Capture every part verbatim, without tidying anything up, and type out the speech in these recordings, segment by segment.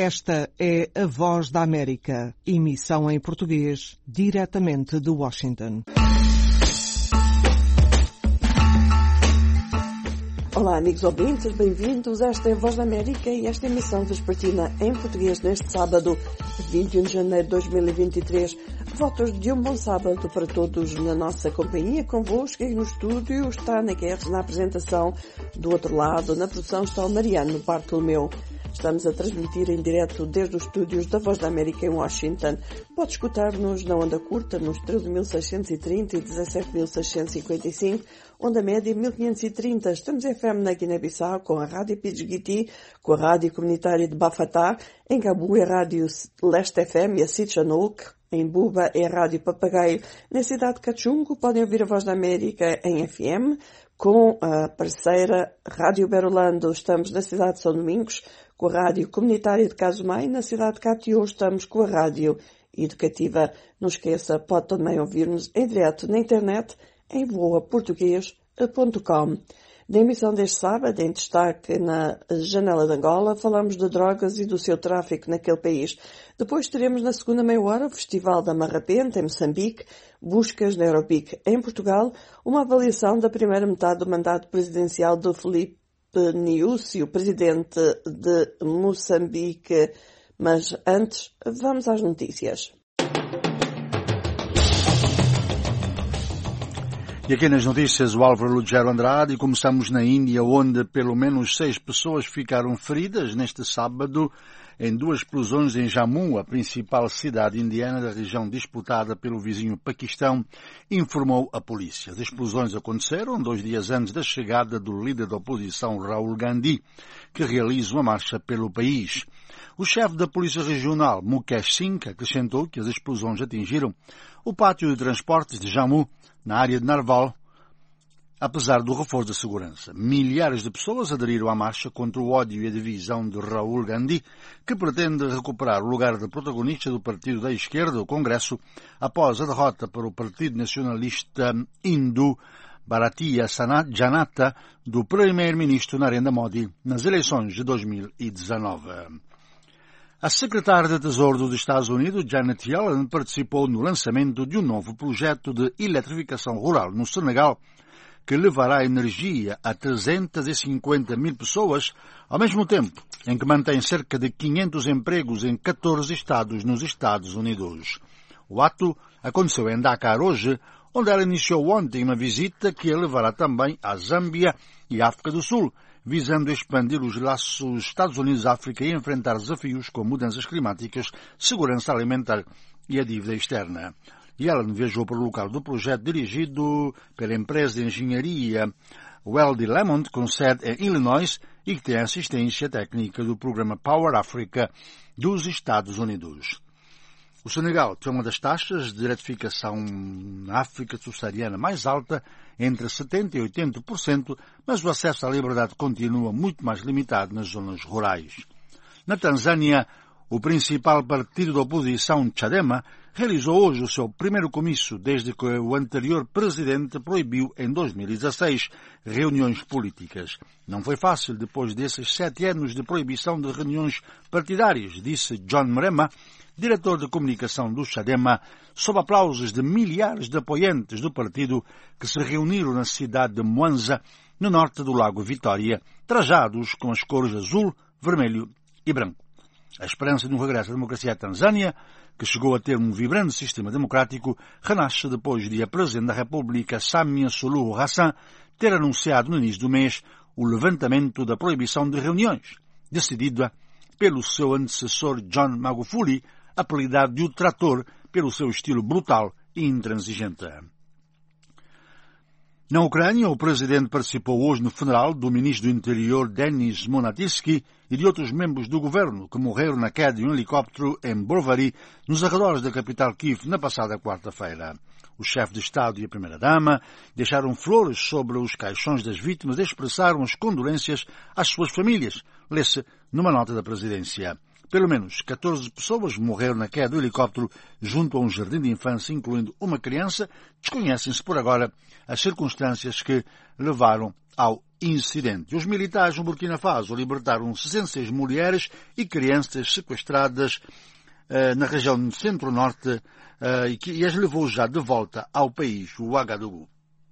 Esta é a Voz da América, emissão em português, diretamente de Washington. Olá, amigos ouvintes, bem-vindos. Esta é a Voz da América e esta emissão vespertina em português neste sábado, vinte e um de janeiro de dois mil e vinte e três. Votos de um bom sábado para todos na nossa companhia, convosco e no estúdio está a Ana Guerres na apresentação. Do outro lado, na produção está o Mariano Bartolomeu. Estamos a transmitir em direto desde os estúdios da Voz da América em Washington. Pode escutar-nos na onda curta nos treze mil seiscentos e trinta e dezassete mil seiscentos e cinquenta e cinco, onda média mil quinhentos e trinta. Estamos em F M na Guiné-Bissau com a Rádio Pidgiti, com a Rádio Comunitária de Bafatá, em Gabu é a Rádio Leste F M e a Sitchanouk, em Buba é a Rádio Papagaio. Na cidade de Cachungo podem ouvir a Voz da América em F M, com a parceira Rádio Berolando. Estamos na cidade de São Domingos, com a Rádio Comunitária de Casumai. Na cidade de Catió estamos com a Rádio Educativa. Não esqueça, pode também ouvir-nos em direto na internet em voa português ponto com. Na emissão deste sábado, em destaque na Janela de Angola, falamos de drogas e do seu tráfico naquele país. Depois teremos na segunda meia hora o Festival da Marrapente, em Moçambique, buscas na Europic em Portugal, uma avaliação da primeira metade do mandato presidencial do Filipe Nyusi, o presidente de Moçambique. Mas antes, vamos às notícias. E aqui nas notícias, o Álvaro Lugero Andrade, e começamos na Índia, onde pelo menos seis pessoas ficaram feridas neste sábado em duas explosões em Jammu, a principal cidade indiana da região disputada pelo vizinho Paquistão, informou a polícia. As explosões aconteceram dois dias antes da chegada do líder da oposição, Rahul Gandhi, que realiza uma marcha pelo país. O chefe da Polícia Regional, Mukesh Singh, acrescentou que as explosões atingiram o pátio de transportes de Jammu, na área de Narwal, apesar do reforço de segurança. Milhares de pessoas aderiram à marcha contra o ódio e a divisão de Rahul Gandhi, que pretende recuperar o lugar de protagonista do partido da esquerda, o Congresso, após a derrota para o Partido Nacionalista Hindu Bharatiya Janata do primeiro-ministro Narendra Modi nas eleições de dois mil e dezenove. A secretária de Tesouro dos Estados Unidos, Janet Yellen, participou no lançamento de um novo projeto de eletrificação rural no Senegal, que levará energia a trezentas e cinquenta mil pessoas, ao mesmo tempo em que mantém cerca de quinhentos empregos em catorze estados nos Estados Unidos. O ato aconteceu em Dakar hoje, onde ela iniciou ontem uma visita que a levará também à Zâmbia e África do Sul, visando expandir os laços Estados Unidos-África e enfrentar desafios como mudanças climáticas, segurança alimentar e a dívida externa. Yellen viajou para o local do projeto dirigido pela empresa de engenharia Weldy Lemont, com sede em Illinois, e que tem assistência técnica do programa Power Africa dos Estados Unidos. O Senegal tem uma das taxas de eletrificação na África subsaariana mais alta, entre setenta por cento e oitenta por cento, mas o acesso à liberdade continua muito mais limitado nas zonas rurais. Na Tanzânia, o principal partido da oposição, Chadema, realizou hoje o seu primeiro comício desde que o anterior presidente proibiu, em dois mil e dezasseis, reuniões políticas. Não foi fácil depois desses sete anos de proibição de reuniões partidárias, disse John Mrema, diretor de comunicação do Chadema, sob aplausos de milhares de apoiantes do partido que se reuniram na cidade de Mwanza, no norte do Lago Vitória, trajados com as cores azul, vermelho e branco. A esperança de um regresso à democracia à Tanzânia, que chegou a ter um vibrante sistema democrático, renasce depois de a Presidente da República, Samia Suluhu Hassan, ter anunciado no início do mês o levantamento da proibição de reuniões, decidida pelo seu antecessor John Magufuli, apelidado de o Trator pelo seu estilo brutal e intransigente. Na Ucrânia, o presidente participou hoje no funeral do ministro do Interior Denis Monatyrsky e de outros membros do governo que morreram na queda de um helicóptero em Brovary, nos arredores da capital Kiev, na passada quarta-feira. O chefe de Estado e a primeira-dama deixaram flores sobre os caixões das vítimas e expressaram as condolências às suas famílias, lê-se numa nota da presidência. Pelo menos catorze pessoas morreram na queda do helicóptero junto a um jardim de infância, incluindo uma criança. Desconhecem-se por agora as circunstâncias que levaram ao incidente. Os militares no Burkina Faso libertaram sessenta e seis mulheres e crianças sequestradas uh, na região centro-norte uh, e, que, e as levou já de volta ao país, o Ouagadougou.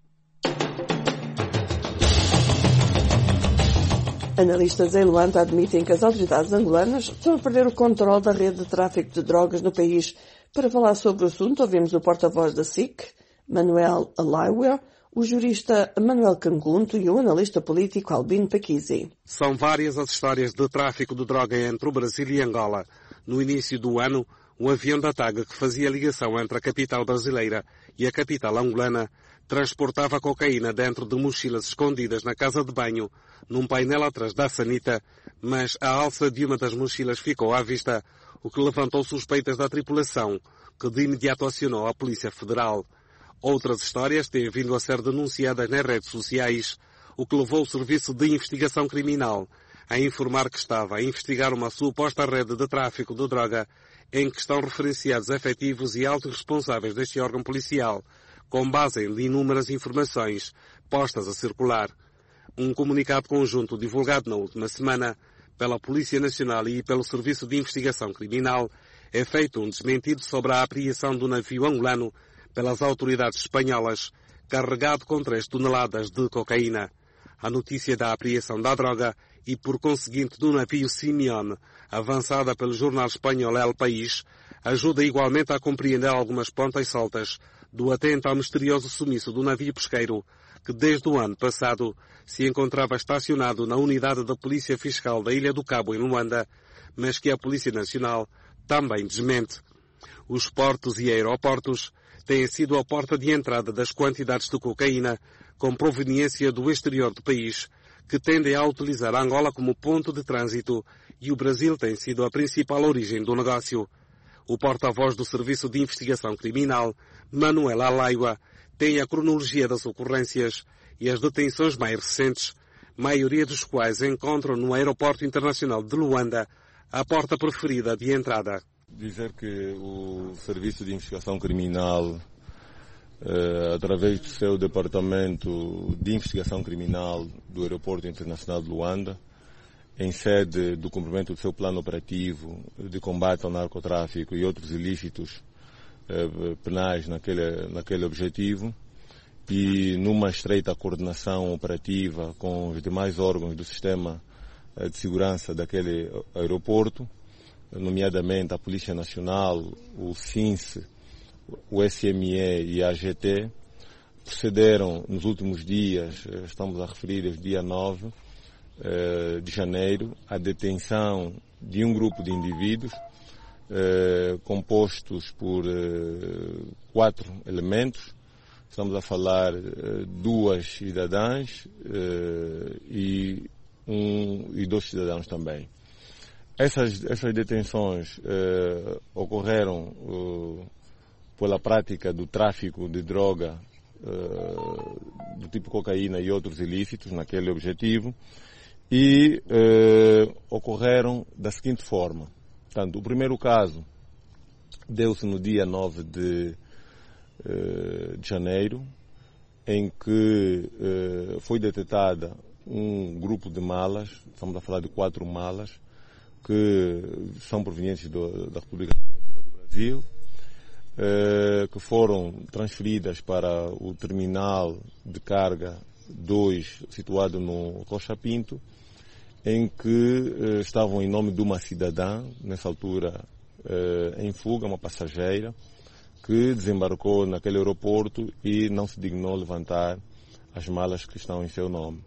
Analistas em Luanda admitem que as autoridades angolanas estão a perder o controle da rede de tráfico de drogas no país. Para falar sobre o assunto, ouvimos o porta-voz da S I C, Manuel Alaiwa, o jurista Manuel Cangunto e o analista político Albino Paquisi. São várias as histórias de tráfico de droga entre o Brasil e Angola. No início do ano, um avião da TAG que fazia ligação entre a capital brasileira e a capital angolana transportava cocaína dentro de mochilas escondidas na casa de banho, num painel atrás da sanita, mas a alça de uma das mochilas ficou à vista, o que levantou suspeitas da tripulação, que de imediato acionou a Polícia Federal. Outras histórias têm vindo a ser denunciadas nas redes sociais, o que levou o Serviço de Investigação Criminal a informar que estava a investigar uma suposta rede de tráfico de droga em que estão referenciados efetivos e altos responsáveis deste órgão policial, com base em inúmeras informações postas a circular. Um comunicado conjunto divulgado na última semana pela Polícia Nacional e pelo Serviço de Investigação Criminal é feito um desmentido sobre a apreensão do navio angolano pelas autoridades espanholas, carregado com três toneladas de cocaína. A notícia da apreensão da droga e, por conseguinte, do navio Simeone, avançada pelo jornal espanhol El País, ajuda igualmente a compreender algumas pontas soltas do atento ao misterioso sumiço do navio pesqueiro, que desde o ano passado se encontrava estacionado na unidade da Polícia Fiscal da Ilha do Cabo, em Luanda, mas que a Polícia Nacional também desmente. Os portos e aeroportos têm sido a porta de entrada das quantidades de cocaína com proveniência do exterior do país, que tendem a utilizar Angola como ponto de trânsito, e o Brasil tem sido a principal origem do negócio. O porta-voz do Serviço de Investigação Criminal, Manuel Alaiwa, tem a cronologia das ocorrências e as detenções mais recentes, maioria dos quais encontram no Aeroporto Internacional de Luanda, a porta preferida de entrada. Dizer que o Serviço de Investigação Criminal, eh, através do seu Departamento de Investigação Criminal do Aeroporto Internacional de Luanda, em sede do cumprimento do seu plano operativo de combate ao narcotráfico e outros ilícitos eh, penais naquele, naquele objetivo, e numa estreita coordenação operativa com os demais órgãos do sistema eh, de segurança daquele aeroporto, nomeadamente a Polícia Nacional, o S I N S, o S M E e a A G T, procederam nos últimos dias, estamos a referir ao dia nove de janeiro, a detenção de um grupo de indivíduos eh, compostos por eh, quatro elementos. Estamos a falar eh, duas cidadãs eh, e, um, e dois cidadãos também. Essas, essas detenções eh, ocorreram eh, pela prática do tráfico de droga eh, do tipo cocaína e outros ilícitos naquele objetivo, e eh, ocorreram da seguinte forma. Portanto, o primeiro caso deu-se no dia nove de, eh, de janeiro, em que eh, foi detectada um grupo de malas, estamos a falar de quatro malas, que são provenientes do, da República Federativa do Brasil, eh, que foram transferidas para o terminal de carga dois, situado no Rocha Pinto, em que eh, estavam em nome de uma cidadã, nessa altura eh, em fuga, uma passageira, que desembarcou naquele aeroporto e não se dignou levantar as malas que estão em seu nome.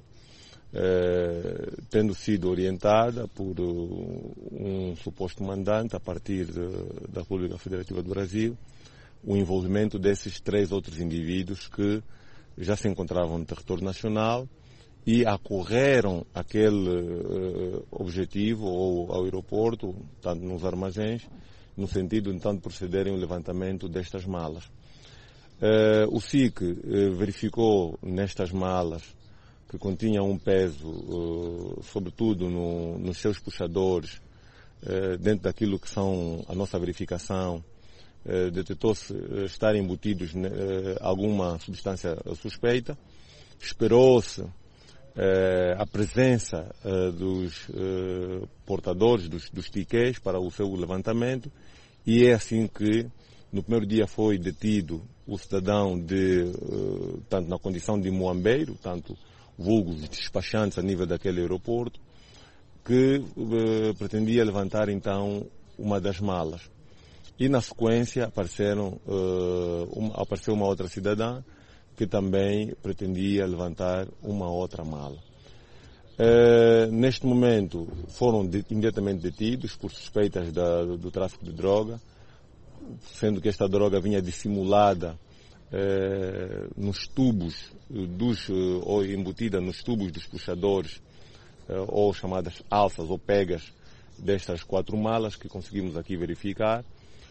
Eh, tendo sido orientada por uh, um suposto mandante a partir de, da República Federativa do Brasil, o envolvimento desses três outros indivíduos que já se encontravam no território nacional e acorreram aquele uh, objetivo ou ao aeroporto, tanto nos armazéns, no sentido então de procederem ao levantamento destas malas. Uh, o S I C uh, verificou nestas malas que continham um peso, uh, sobretudo no, nos seus puxadores, dentro daquilo que são a nossa verificação, detectou-se estar embutidos alguma substância suspeita, esperou-se a presença dos portadores dos, dos tickets para o seu levantamento, e é assim que no primeiro dia foi detido o cidadão de, tanto na condição de muambeiro, tanto vulgos despachantes a nível daquele aeroporto, que uh, pretendia levantar então uma das malas. E na sequência apareceram, uh, uma, apareceu uma outra cidadã que também pretendia levantar uma outra mala. Uh, neste momento foram de, imediatamente detidos por suspeitas da, do, do tráfico de droga, sendo que esta droga vinha dissimulada uh, nos tubos dos, uh, ou embutida nos tubos dos puxadores, ou chamadas alças ou pegas destas quatro malas que conseguimos aqui verificar.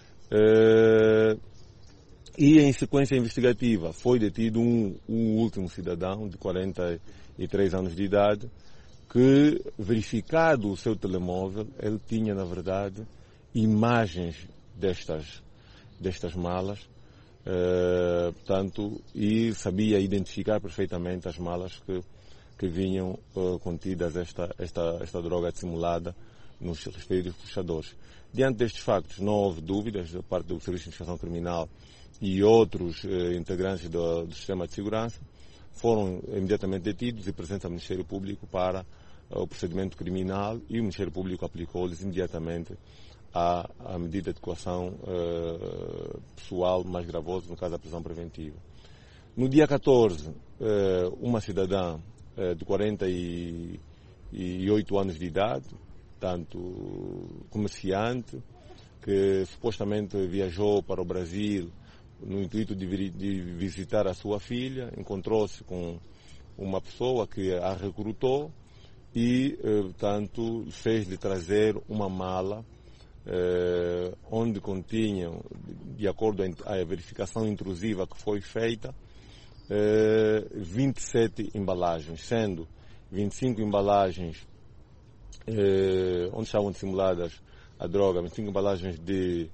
E em sequência investigativa foi detido um, um último cidadão de quarenta e três anos de idade que, verificado o seu telemóvel, ele tinha na verdade imagens destas, destas malas, portanto, e sabia identificar perfeitamente as malas que que vinham uh, contidas esta, esta, esta droga dissimulada nos respectivos puxadores. Diante destes factos, não houve dúvidas da parte do Serviço de Investigação Criminal e outros uh, integrantes do, do sistema de segurança, foram imediatamente detidos e presentes ao Ministério Público para uh, o procedimento criminal, e o Ministério Público aplicou-lhes imediatamente a, a medida de coação uh, pessoal mais gravosa, no caso da prisão preventiva. No dia catorze, uh, uma cidadã de quarenta e oito anos de idade, tanto comerciante, que supostamente viajou para o Brasil no intuito de, de visitar a sua filha, encontrou-se com uma pessoa que a recrutou e, portanto, fez-lhe trazer uma mala eh, onde continham, de acordo à verificação intrusiva que foi feita, Uh, vinte e sete embalagens, sendo vinte e cinco embalagens uh, onde estavam dissimuladas a droga, vinte e cinco embalagens de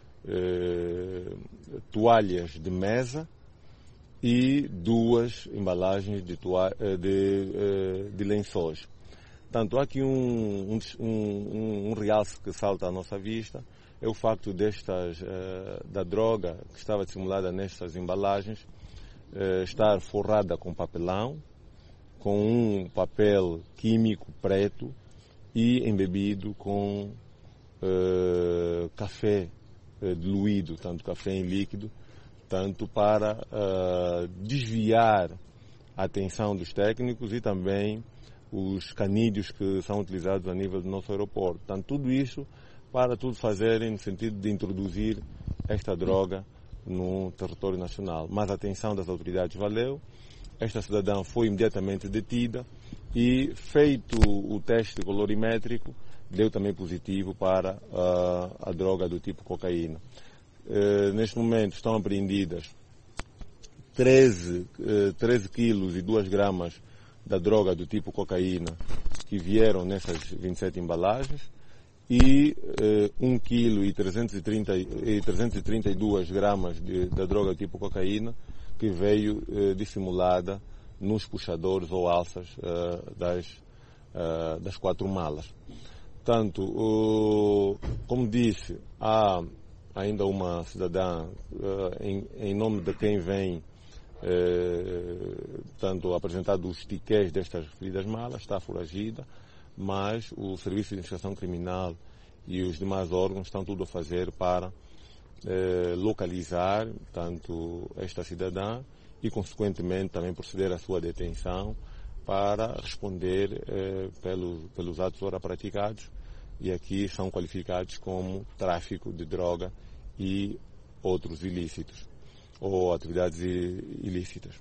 uh, toalhas de mesa e duas embalagens de, toalha, de, uh, de lençóis. Portanto, há aqui um, um, um, um realce que salta à nossa vista, é o facto destas, uh, da droga que estava dissimulada nestas embalagens estar forrada com papelão, com um papel químico preto e embebido com uh, café uh, diluído, tanto café em líquido, tanto para uh, desviar a atenção dos técnicos e também os canídeos que são utilizados a nível do nosso aeroporto. Portanto, tudo isso para tudo fazerem no sentido de introduzir esta droga no território nacional. Mas a atenção das autoridades valeu, esta cidadã foi imediatamente detida e, feito o teste colorimétrico, deu também positivo para uh, a droga do tipo cocaína. Uh, neste momento estão apreendidas treze quilos e duas gramas da droga do tipo cocaína que vieram nessas vinte e sete embalagens, e eh, um quilo e trezentos e trinta e dois gramas de, da droga tipo cocaína que veio eh, dissimulada nos puxadores ou alças eh, das, eh, das quatro malas. Portanto, uh, como disse, há ainda uma cidadã uh, em, em nome de quem vem eh, tanto apresentado os tickets destas referidas malas, está foragida, mas o Serviço de Investigação Criminal e os demais órgãos estão tudo a fazer para eh, localizar tanto esta cidadã e, consequentemente, também proceder à sua detenção para responder eh, pelo, pelos atos ora praticados, e aqui são qualificados como tráfico de droga e outros ilícitos ou atividades ilícitas.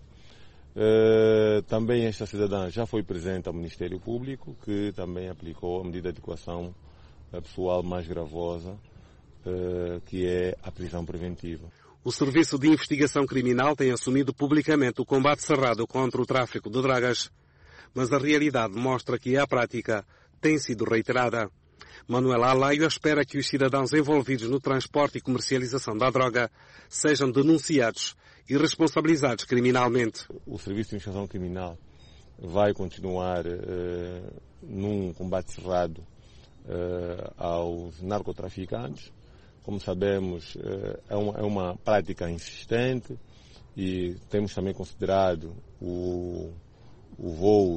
Uh, também esta cidadã já foi presente ao Ministério Público, que também aplicou a medida de coação pessoal mais gravosa, uh, que é a prisão preventiva. O Serviço de Investigação Criminal tem assumido publicamente o combate cerrado contra o tráfico de drogas, mas a realidade mostra que a prática tem sido reiterada. Manuela Alaio espera que os cidadãos envolvidos no transporte e comercialização da droga sejam denunciados e responsabilizados criminalmente. O Serviço de Investigação Criminal vai continuar eh, num combate cerrado eh, aos narcotraficantes. Como sabemos, eh, é, uma, é uma prática insistente e temos também considerado o, o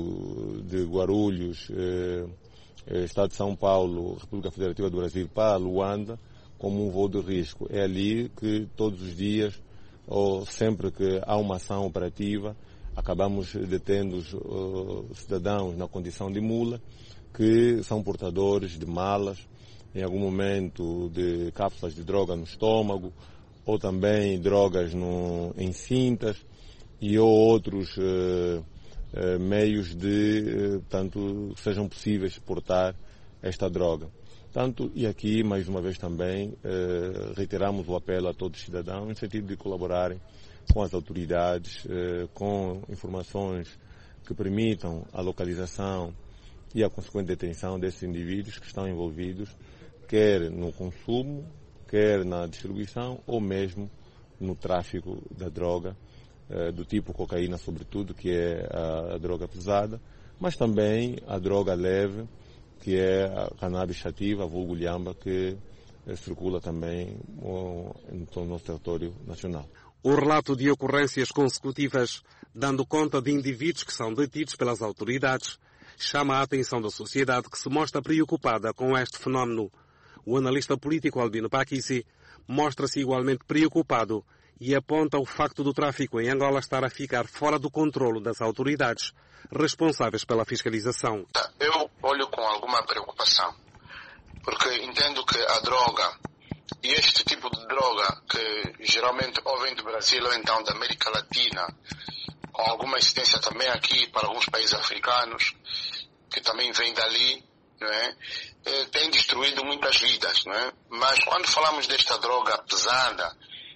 voo de Guarulhos, eh, Estado de São Paulo, República Federativa do Brasil para Luanda como um voo de risco. É ali que todos os dias, ou sempre que há uma ação operativa, acabamos detendo os uh, cidadãos na condição de mula, que são portadores de malas, em algum momento de cápsulas de droga no estômago, ou também drogas no, em cintas, e ou outros uh, uh, meios de, uh, tanto sejam possíveis portar esta droga. Tanto, e aqui, mais uma vez também, uh, reiteramos o apelo a todos os cidadãos, no sentido de colaborarem com as autoridades, uh, com informações que permitam a localização e a consequente detenção desses indivíduos que estão envolvidos, quer no consumo, quer na distribuição ou mesmo no tráfico da droga, eh, do tipo cocaína sobretudo, que é a, a droga pesada, mas também a droga leve, que é a cannabis sativa, a vulgo lhamba, que eh, circula também oh, no nosso território nacional. O relato de ocorrências consecutivas, dando conta de indivíduos que são detidos pelas autoridades, chama a atenção da sociedade, que se mostra preocupada com este fenómeno. O analista político Albino Paquisi mostra-se igualmente preocupado e aponta o facto do tráfico em Angola estar a ficar fora do controlo das autoridades responsáveis pela fiscalização. Eu olho com alguma preocupação, porque entendo que a droga, e este tipo de droga, que geralmente ou vem do Brasil ou então da América Latina, com alguma incidência também aqui para alguns países africanos, que também vem dali, não é? Eh, tem destruído muitas vidas, não é? Mas quando falamos desta droga pesada,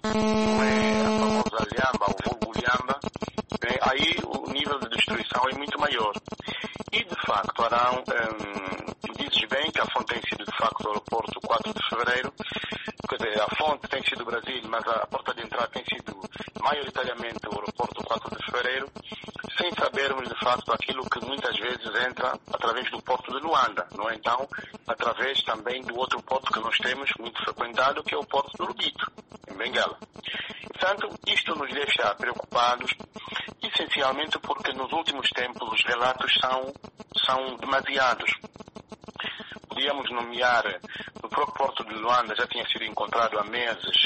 não é a famosa lhamba, o vulgo lhamba, é, aí o nível de destruição é muito maior. E de facto, Arão, hum, dizes bem que a fonte tem sido de facto o aeroporto quatro de fevereiro, quer dizer, a fonte tem sido o Brasil, mas a porta de entrada tem sido maioritariamente o aeroporto quatro de fevereiro, sem sabermos de facto aquilo que muitas vezes entra através do porto de Luanda, não é? Então, através também do outro porto que nós temos muito frequentado, que é o porto do Lubito, em Bengala. Portanto, isto nos deixa preocupados, essencialmente porque nos últimos tempos os relatos são, são demasiados. Podíamos nomear, no próprio porto de Luanda já tinha sido encontrado há meses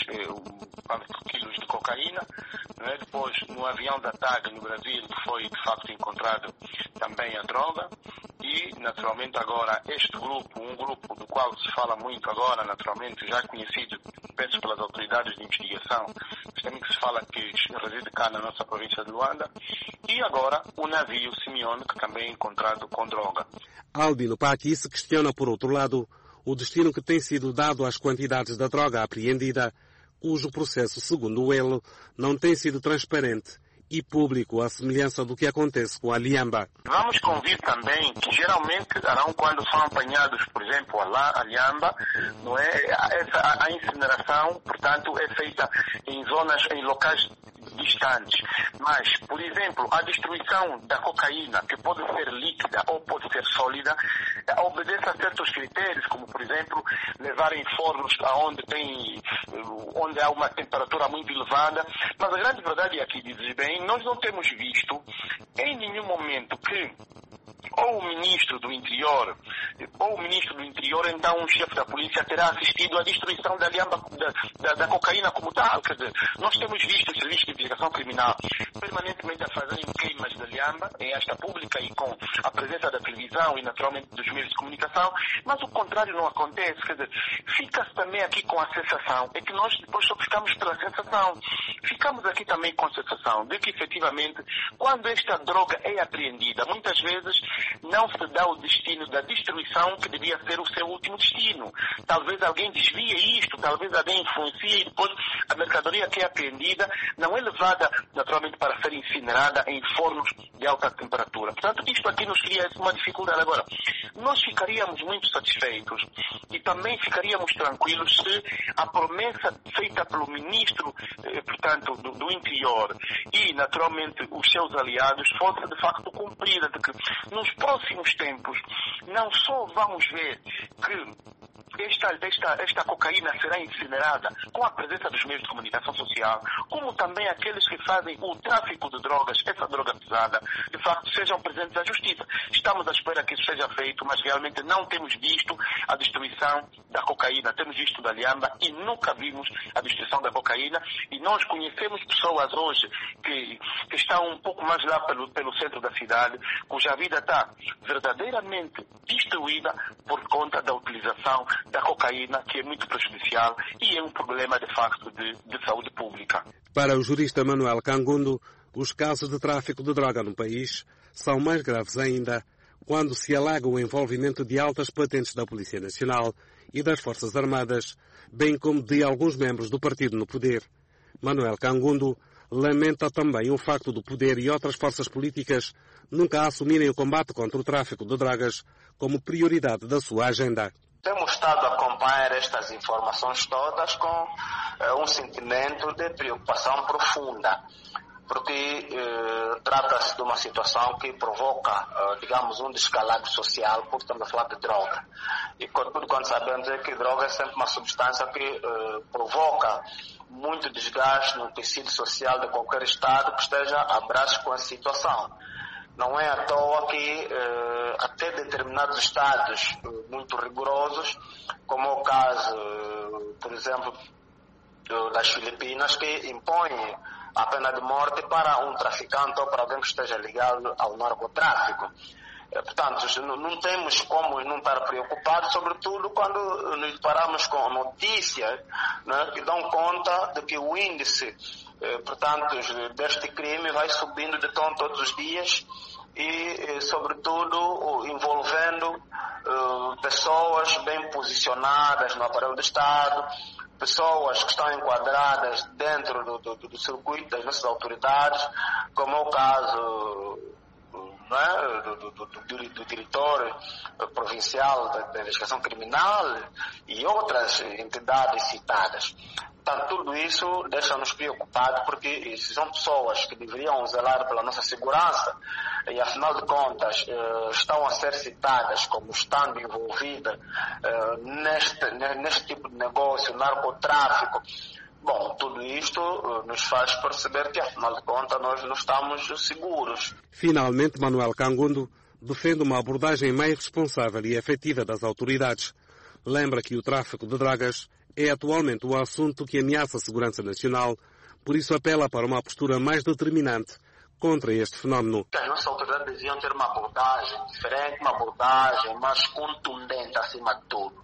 eh, quilos de cocaína, né? Depois no avião da T A G no Brasil foi de facto encontrado também a droga e naturalmente agora este grupo, um grupo do qual se fala muito agora, naturalmente já conhecido, penso pelas autoridades de investigação, mas também que se fala que reside cá na nossa província de Luanda, e agora o navio Simeone, que também é encontrado com droga. Albino Paquisi questiona, por outro lado, o destino que tem sido dado às quantidades da droga apreendida, cujo processo, segundo ele, não tem sido transparente e público, à semelhança do que acontece com a lhamba. Vamos convir também que geralmente, quando são apanhados, por exemplo, a lhamba, não é? Essa, a incineração, portanto, é feita em zonas, em locais distantes. Mas, por exemplo, a destruição da cocaína, que pode ser líquida ou pode ser sólida, obedece a certos critérios, como, por exemplo, levar em fornos onde tem, onde há uma temperatura muito elevada. Mas a grande verdade é aqui, dizes bem, nós não temos visto em nenhum momento que ou o ministro do interior, ou o ministro do interior, então um chefe da polícia terá assistido à destruição da, lhamba, da, da, da cocaína como tal. Quer dizer, nós temos visto o Serviço de Investigação Criminal permanentemente a fazerem queimas da lhamba em esta pública e com a presença da televisão e naturalmente dos meios de comunicação, mas o contrário não acontece. Quer dizer, fica-se também aqui com a sensação, é que nós depois só ficamos pela sensação. Ficamos aqui também com a sensação de que efetivamente, quando esta droga é apreendida, muitas vezes não se dá será o destino da destruição que devia ser o seu último destino. Talvez alguém desvie isto, talvez alguém influencie e depois a mercadoria que é apreendida não é levada naturalmente para ser incinerada em fornos de alta temperatura. Portanto, isto aqui nos cria uma dificuldade. Agora, nós ficaríamos muito satisfeitos e também ficaríamos tranquilos se a promessa feita pelo ministro, eh, portanto, do, do interior e, naturalmente, os seus aliados fosse de facto cumprida, de que nos próximos tempos não só vamos ver que esta, esta, esta cocaína será incinerada com a presença dos meios de comunicação social, como também aqueles que fazem o tráfico de drogas, essa droga pesada, de facto sejam presentes à justiça. Estamos à espera que isso seja feito, mas realmente não temos visto a destruição da cocaína, temos visto da lhamba e nunca vimos a destruição da cocaína, e nós conhecemos pessoas hoje que, que estão um pouco mais lá pelo, pelo centro da cidade, cuja vida está verdadeiramente destruída por conta da utilização da cocaína, que é muito prejudicial e é um problema de facto de, de saúde pública. Para o jurista Manuel Cangundo, os casos de tráfico de droga no país são mais graves ainda quando se alega o envolvimento de altas patentes da Polícia Nacional e das Forças Armadas, bem como de alguns membros do partido no poder. Manuel Cangundo lamenta também o facto do poder e outras forças políticas nunca assumirem o combate contra o tráfico de drogas como prioridade da sua agenda. Temos estado a acompanhar estas informações todas com uh, um sentimento de preocupação profunda, porque uh, trata-se de uma situação que provoca, uh, digamos, um descalabro social, porque estamos a falar de droga. E tudo quanto sabemos é que droga é sempre uma substância que uh, provoca muito desgaste no tecido social de qualquer Estado que esteja a braços com a situação. Não é à toa que eh, até determinados estados eh, muito rigorosos, como é o caso, eh, por exemplo, do, das Filipinas, que impõem a pena de morte para um traficante ou para alguém que esteja ligado ao narcotráfico. Eh, portanto, não, não temos como não estar preocupados, sobretudo quando nos deparamos com notícias, né, que dão conta de que o índice portanto, deste crime vai subindo de tom todos os dias e, sobretudo, envolvendo uh, pessoas bem posicionadas no aparelho do Estado, pessoas que estão enquadradas dentro do, do, do circuito das nossas autoridades, como é o caso não é, do, do, do, do, do diretor provincial da, da investigação criminal e outras entidades citadas. Portanto, tudo isso deixa-nos preocupados, porque são pessoas que deveriam zelar pela nossa segurança e, afinal de contas, estão a ser citadas como estando envolvidas neste, neste tipo de negócio, narcotráfico. Bom, tudo isto nos faz perceber que, afinal de contas, nós não estamos seguros. Finalmente, Manuel Cangundo defende uma abordagem mais responsável e efetiva das autoridades. Lembra que o tráfico de drogas é atualmente o assunto que ameaça a segurança nacional, por isso apela para uma postura mais determinante contra este fenómeno. As nossas autoridades deviam ter uma abordagem diferente, uma abordagem mais contundente acima de tudo.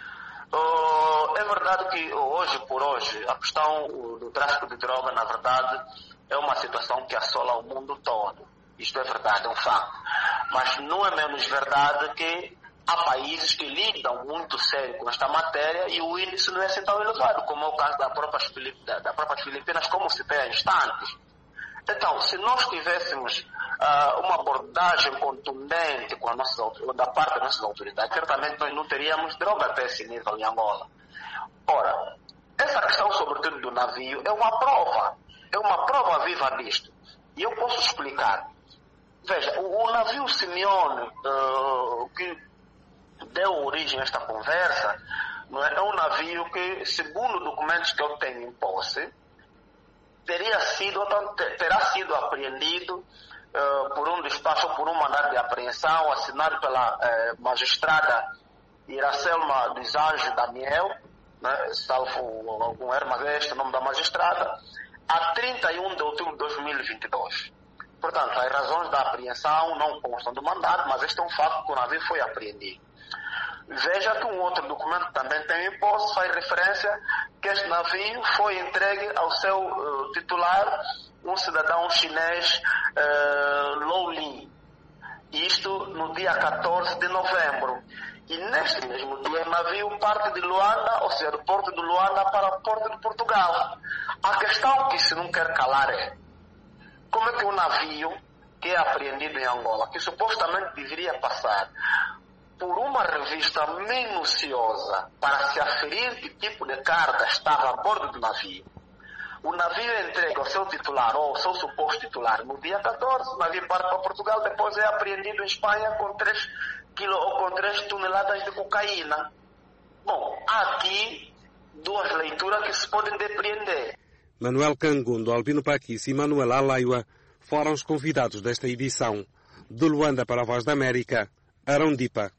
Uh, é verdade que hoje por hoje a questão do tráfico de droga, na verdade, é uma situação que assola o mundo todo. Isto é verdade, é um facto. Mas não é menos verdade que há países que lidam muito sério com esta matéria e o índice não é assim tão elevado, como é o caso da própria, da, da própria Filipinas, como citei há instantes. Então, se nós tivéssemos uh, uma abordagem contundente com a nossa, da parte das nossas autoridades, certamente nós não teríamos droga até esse nível em Angola. Ora, essa questão, sobretudo do navio, é uma prova, é uma prova viva disto. E eu posso explicar. Veja, o, o navio Simeone, uh, que deu origem a esta conversa, não é? É um navio que, segundo documentos que eu tenho em posse, teria sido, terá sido apreendido uh, por um despacho, por um mandado de apreensão assinado pela uh, magistrada Iracelma dos Anjos Daniel, né, salvo algum erro, mas é este o nome da magistrada, a trinta e um de outubro de dois mil e vinte e dois. Portanto, as razões da apreensão não constam do mandado, mas este é um fato que o navio foi apreendido. Veja que um outro documento também tem em posse, faz referência que este navio foi entregue ao seu uh, titular, um cidadão chinês, uh, Lou Lin. Isto no dia catorze de novembro. E neste mesmo dia o navio parte de Luanda, ou seja, do porto de Luanda para o porto de Portugal. A questão que se não quer calar é como é que um navio que é apreendido em Angola, que supostamente deveria passar por uma revista minuciosa para se aferir que tipo de carga estava a bordo do navio, o navio entrega ao seu titular ou ao seu suposto titular no dia catorze, o navio parte para Portugal, depois é apreendido em Espanha com três quilos ou com três toneladas de cocaína. Bom, há aqui duas leituras que se podem depreender. Manuel Cangundo, Albino Paquis e Manuel Alaiua foram os convidados desta edição. De Luanda para a Voz da América, Arão Dipa.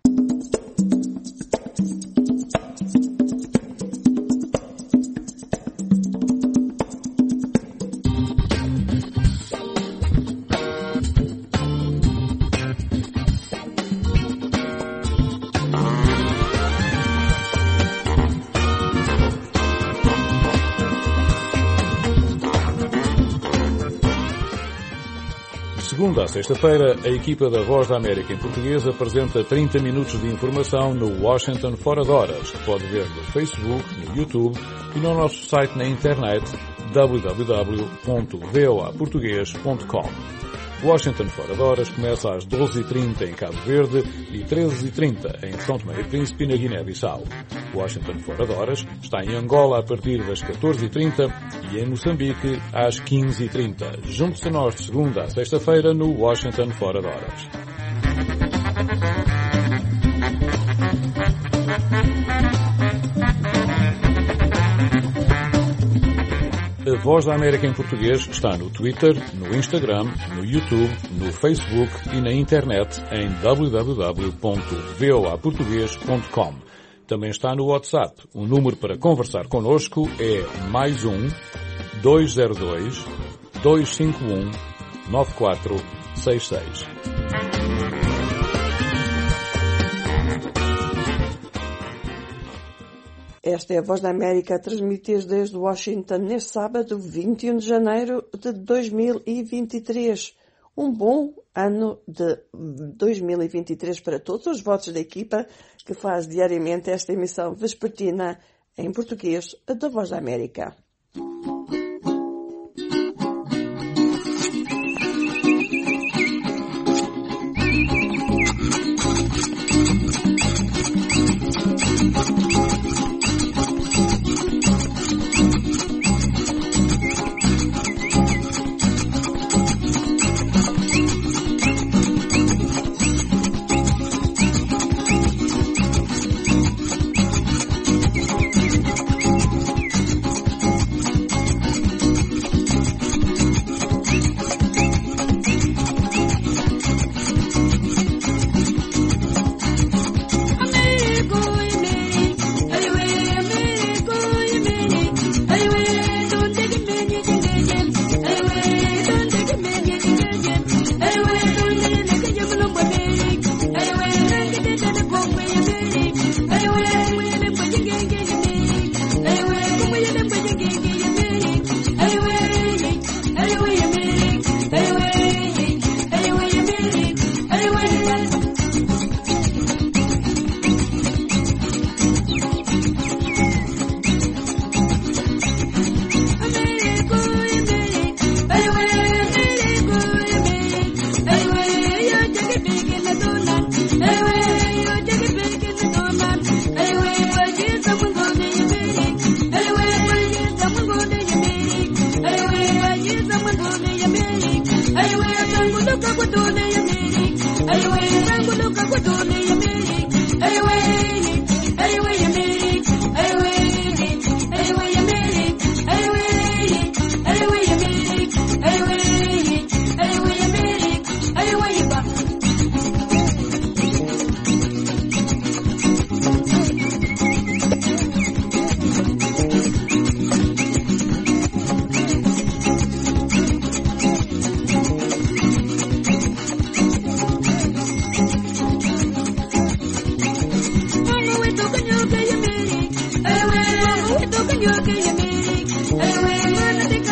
Segunda a sexta-feira, a equipa da Voz da América em português apresenta trinta minutos de informação no Washington Fora de Horas, que pode ver no Facebook, no YouTube e no nosso site na internet w w w ponto v o a português ponto com. Washington Fora de Horas começa às doze e trinta em Cabo Verde e treze e trinta em São Tomé e Príncipe, na Guiné-Bissau. Washington Fora de Horas está em Angola a partir das catorze e trinta e em Moçambique às quinze e trinta. Junte-se a nós de segunda a sexta-feira no Washington Fora de Horas. A Voz da América em português está no Twitter, no Instagram, no YouTube, no Facebook e na internet em w w w ponto v o a português ponto com. Também está no WhatsApp. O número para conversar connosco é mais um dois zero dois, dois cinco um, nove quatro seis seis. Esta é a Voz da América a transmitir desde Washington neste sábado, vinte e um de janeiro de dois mil e vinte e três. Um bom ano de dois mil e vinte e três para todos os votos da equipa que faz diariamente esta emissão vespertina em português da Voz da América.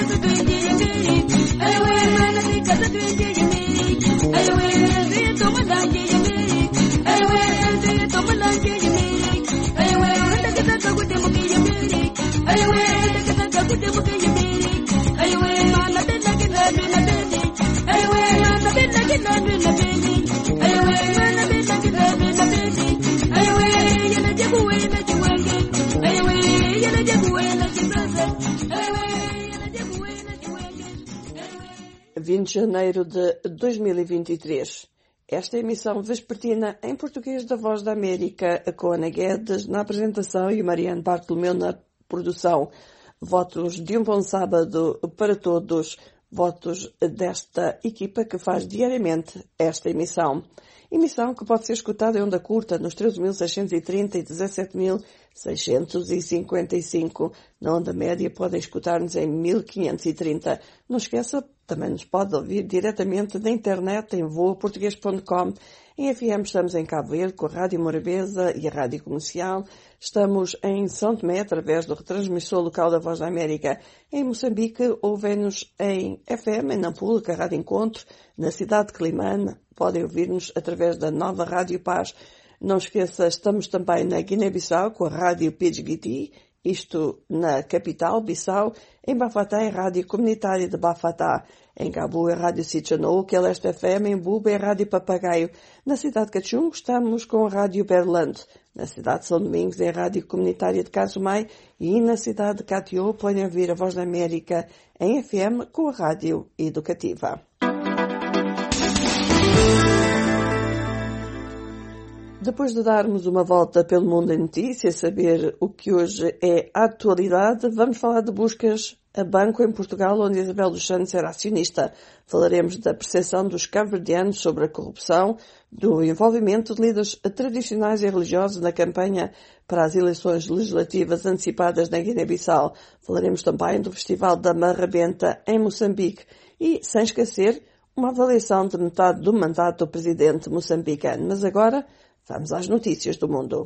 Hey, vinte de janeiro de dois mil e vinte e três. Esta é a emissão vespertina em português da Voz da América, com Ana Guedes na apresentação e Mariane Bartolomeu na produção. Votos de um bom sábado para todos. Votos desta equipa que faz diariamente esta emissão. Emissão que pode ser escutada em onda curta nos treze mil seiscentos e trinta e dezassete mil seiscentos e cinquenta e cinco. Na onda média podem escutar-nos em mil quinhentos e trinta. Não esqueça, também nos pode ouvir diretamente na internet em voa português ponto com. Em F M estamos em Cabo Verde com a Rádio Morabeza e a Rádio Comercial. Estamos em São Tomé através do retransmissor local da Voz da América. Em Moçambique ouvem-nos em F M, em Nampula, com a Rádio Encontro. Na cidade de Climane podem ouvir-nos através da nova Rádio Paz. Não esqueça, estamos também na Guiné-Bissau com a Rádio Pidgiti, isto na capital, Bissau. Em Bafatá, a Rádio Comunitária de Bafatá. Em Cabo, a Rádio Sitchanou, que é Leste F M. Em Buba, a Rádio Papagaio. Na cidade de Cachungo, estamos com a Rádio Berlando. Na cidade de São Domingos, é a Rádio Comunitária de Casumai. E na cidade de Catió, podem ouvir a Voz da América em F M com a Rádio Educativa. Depois de darmos uma volta pelo mundo em notícias, saber o que hoje é a atualidade, vamos falar de buscas a banco em Portugal, onde Isabel dos Santos era acionista. Falaremos da percepção dos cabo-verdianos sobre a corrupção, do envolvimento de líderes tradicionais e religiosos na campanha para as eleições legislativas antecipadas na Guiné-Bissau. Falaremos também do Festival da Marrabenta em Moçambique e, sem esquecer, uma avaliação de metade do mandato do presidente moçambicano. Mas agora, vamos às notícias do mundo.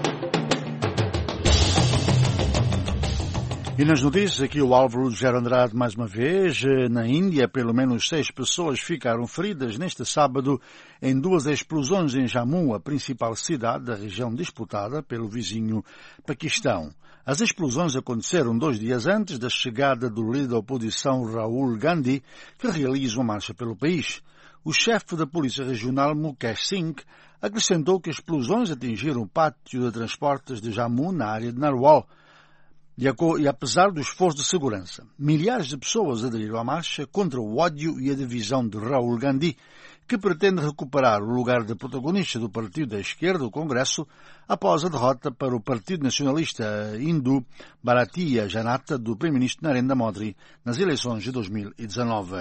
E nas notícias, aqui o Álvaro Lugero Andrade mais uma vez. Na Índia, pelo menos seis pessoas ficaram feridas neste sábado em duas explosões em Jammu, a principal cidade da região disputada pelo vizinho Paquistão. As explosões aconteceram dois dias antes da chegada do líder da oposição Rahul Gandhi, que realiza uma marcha pelo país. O chefe da Polícia Regional, Mukesh Singh, acrescentou que as explosões atingiram o pátio de transportes de Jammu, na área de Narwal. E, e apesar do esforço de segurança, milhares de pessoas aderiram à marcha contra o ódio e a divisão de Rahul Gandhi, que pretende recuperar o lugar de protagonista do partido da esquerda do Congresso após a derrota para o Partido Nacionalista Hindu Bharatiya Janata do primeiro-ministro Narendra Modi nas eleições de dois mil e dezanove.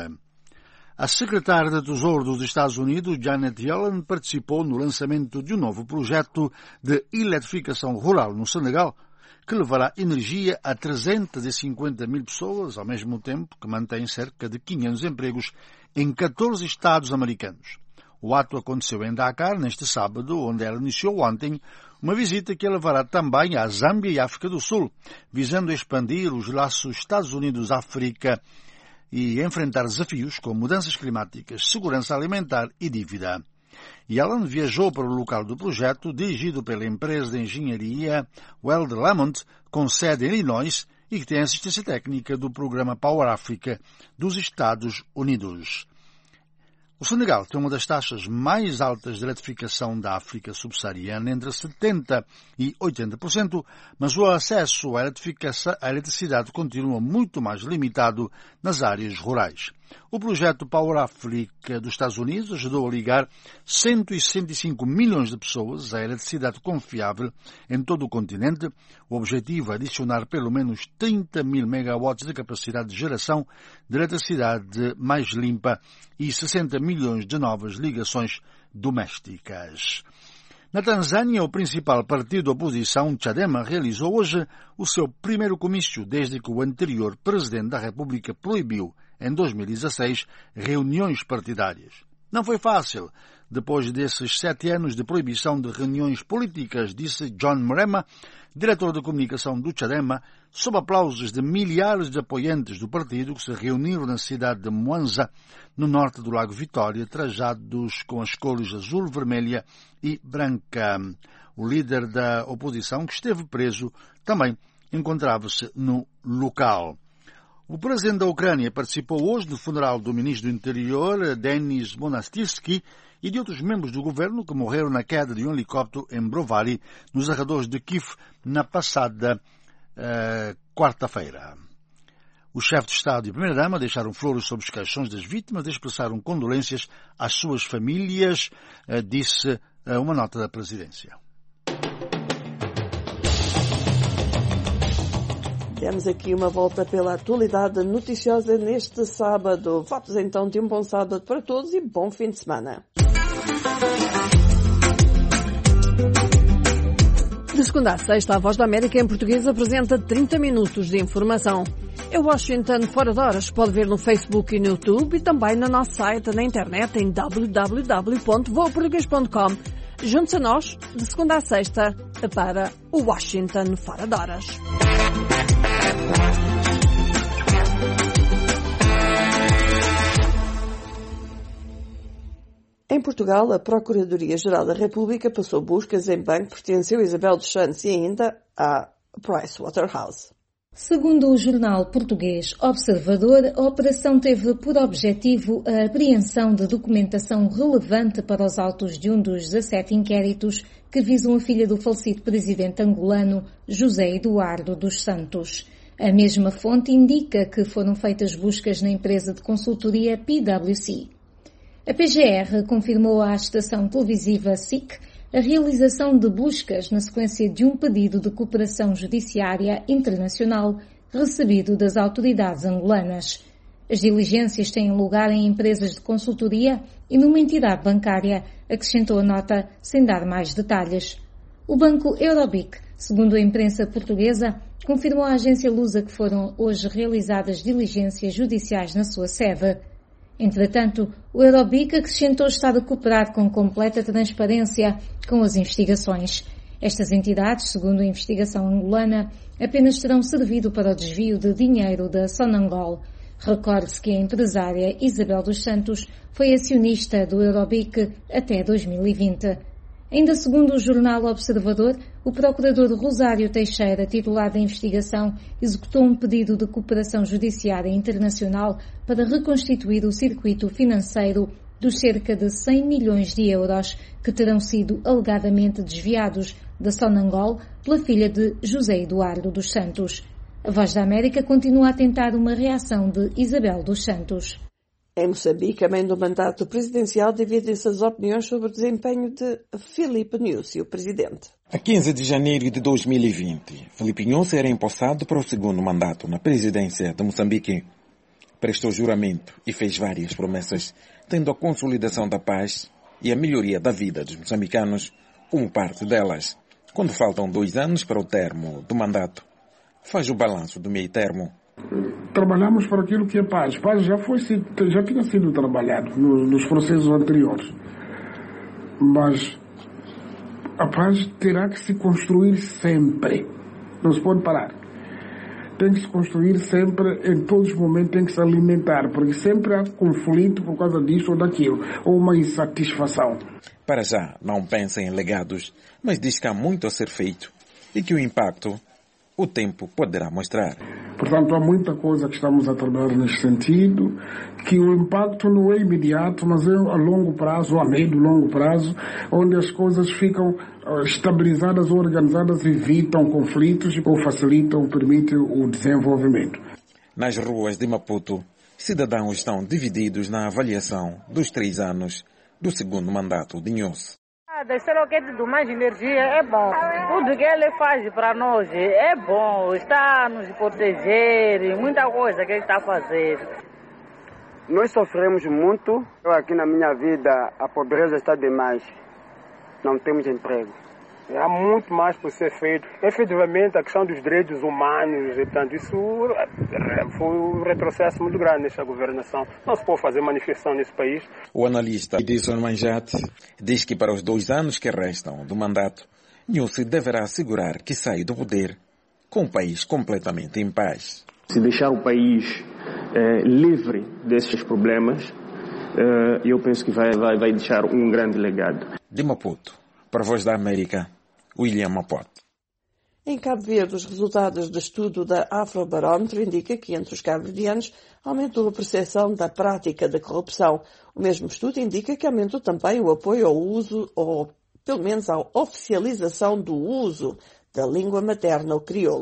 A secretária de Tesouro dos Estados Unidos, Janet Yellen, participou no lançamento de um novo projeto de eletrificação rural no Senegal, que levará energia a trezentas e cinquenta mil pessoas, ao mesmo tempo que mantém cerca de quinhentos empregos em catorze estados americanos. O ato aconteceu em Dakar, neste sábado, onde ela iniciou ontem uma visita que a levará também à Zâmbia e África do Sul, visando expandir os laços Estados Unidos-África e enfrentar desafios como mudanças climáticas, segurança alimentar e dívida. Yellen viajou para o local do projeto, dirigido pela empresa de engenharia Weld Lamont, com sede em Illinois e que tem assistência técnica do programa Power Africa dos Estados Unidos. O Senegal tem uma das taxas mais altas de eletrificação da África subsaariana, entre setenta por cento e oitenta por cento, mas o acesso à eletricidade continua muito mais limitado nas áreas rurais. O projeto Power Africa dos Estados Unidos ajudou a ligar cento e sessenta e cinco milhões de pessoas à eletricidade confiável em todo o continente. O objetivo é adicionar pelo menos trinta mil megawatts de capacidade de geração de eletricidade mais limpa e sessenta milhões de novas ligações domésticas. Na Tanzânia, o principal partido da oposição, Chadema, realizou hoje o seu primeiro comício desde que o anterior presidente da República proibiu, em dois mil e dezasseis, reuniões partidárias. Não foi fácil, depois desses sete anos de proibição de reuniões políticas, disse John Mrema, diretor de comunicação do Chadema, sob aplausos de milhares de apoiantes do partido que se reuniram na cidade de Mwanza, no norte do Lago Vitória, trajados com as cores azul, vermelha e branca. O líder da oposição, que esteve preso, também encontrava-se no local. O presidente da Ucrânia participou hoje do funeral do ministro do Interior, Denis Monastirsky, e de outros membros do governo que morreram na queda de um helicóptero em Brovary, nos arredores de Kiev, na passada uh, quarta-feira. O chefe de Estado e a Primeira-Dama deixaram flores sobre os caixões das vítimas e expressaram condolências às suas famílias, disse uma nota da Presidência. Temos aqui uma volta pela atualidade noticiosa neste sábado. Votos então de um bom sábado para todos e bom fim de semana. De segunda a sexta, a Voz da América em português apresenta trinta minutos de informação. É Washington Fora de Horas. Pode ver no Facebook e no YouTube e também no nosso site na internet em w w w ponto voa português ponto com. Junte-se a nós de segunda a sexta para o Washington Fora de Horas. Em Portugal, a Procuradoria-Geral da República passou buscas em banco que pertenceu a Isabel dos Santos e ainda à Pricewaterhouse. Segundo o jornal português Observador, a operação teve por objetivo a apreensão de documentação relevante para os autos de um dos dezassete inquéritos que visam a filha do falecido presidente angolano José Eduardo dos Santos. A mesma fonte indica que foram feitas buscas na empresa de consultoria P W C. A P G R confirmou à estação televisiva S I C a realização de buscas na sequência de um pedido de cooperação judiciária internacional recebido das autoridades angolanas. As diligências têm lugar em empresas de consultoria e numa entidade bancária, acrescentou a nota sem dar mais detalhes. O banco Eurobic, segundo a imprensa portuguesa, confirmou à agência Lusa que foram hoje realizadas diligências judiciais na sua sede. Entretanto, o Eurobic acrescentou estar a cooperar com completa transparência com as investigações. Estas entidades, segundo a investigação angolana, apenas terão servido para o desvio de dinheiro da Sonangol. Recorde-se que a empresária Isabel dos Santos foi acionista do Eurobic até dois mil e vinte. Ainda segundo o jornal Observador, o procurador Rosário Teixeira, titular da investigação, executou um pedido de cooperação judiciária internacional para reconstituir o circuito financeiro dos cerca de cem milhões de euros que terão sido alegadamente desviados da Sonangol pela filha de José Eduardo dos Santos. A Voz da América continua a tentar uma reação de Isabel dos Santos. Em Moçambique, a mãe do mandato presidencial, dividem-se as opiniões sobre o desempenho de Filipe Nyusi, o presidente. A quinze de janeiro de dois mil e vinte, Filipe Nyusi era empossado para o segundo mandato na presidência de Moçambique. Prestou juramento e fez várias promessas, tendo a consolidação da paz e a melhoria da vida dos moçambicanos como parte delas. Quando faltam dois anos para o termo do mandato, faz o balanço do meio termo. Trabalhamos para aquilo que é paz. Paz já, foi, já tinha sido trabalhado no, nos processos anteriores. Mas a paz terá que se construir sempre. Não se pode parar. Tem que se construir sempre, em todos os momentos tem que se alimentar, porque sempre há conflito por causa disso ou daquilo, ou uma insatisfação. Para já, não pensa em legados, mas diz que há muito a ser feito e que o impacto o tempo poderá mostrar. Portanto, há muita coisa que estamos a trabalhar nesse sentido, que o impacto não é imediato, mas é a longo prazo, a médio e longo prazo, onde as coisas ficam estabilizadas, organizadas, evitam conflitos ou facilitam, permitem o desenvolvimento. Nas ruas de Maputo, cidadãos estão divididos na avaliação dos três anos do segundo mandato de Nyusi. Deixar o que de mais energia é bom. Tudo que ele faz para nós é bom. Está a nos proteger, muita coisa que ele está fazendo. Nós sofremos muito. Eu aqui na minha vida, a pobreza está demais. Não temos emprego. Há muito mais por ser feito. Efetivamente, a questão dos direitos humanos, e, portanto, isso foi um retrocesso muito grande nesta governação. Não se pode fazer manifestação nesse país. O analista Edson Manjate diz que para os dois anos que restam do mandato, Nyusi deverá assegurar que sai do poder com o país completamente em paz. Se deixar o país eh, livre desses problemas, eh, eu penso que vai, vai, vai deixar um grande legado. De Maputo, para a Voz da América, William Mapote. Em Cabo Verde, os resultados do estudo da Afrobarómetro indicam que entre os cabo-verdianos aumentou a percepção da prática da corrupção. O mesmo estudo indica que aumentou também o apoio ao uso, ou pelo menos à oficialização do uso da língua materna, o crioulo.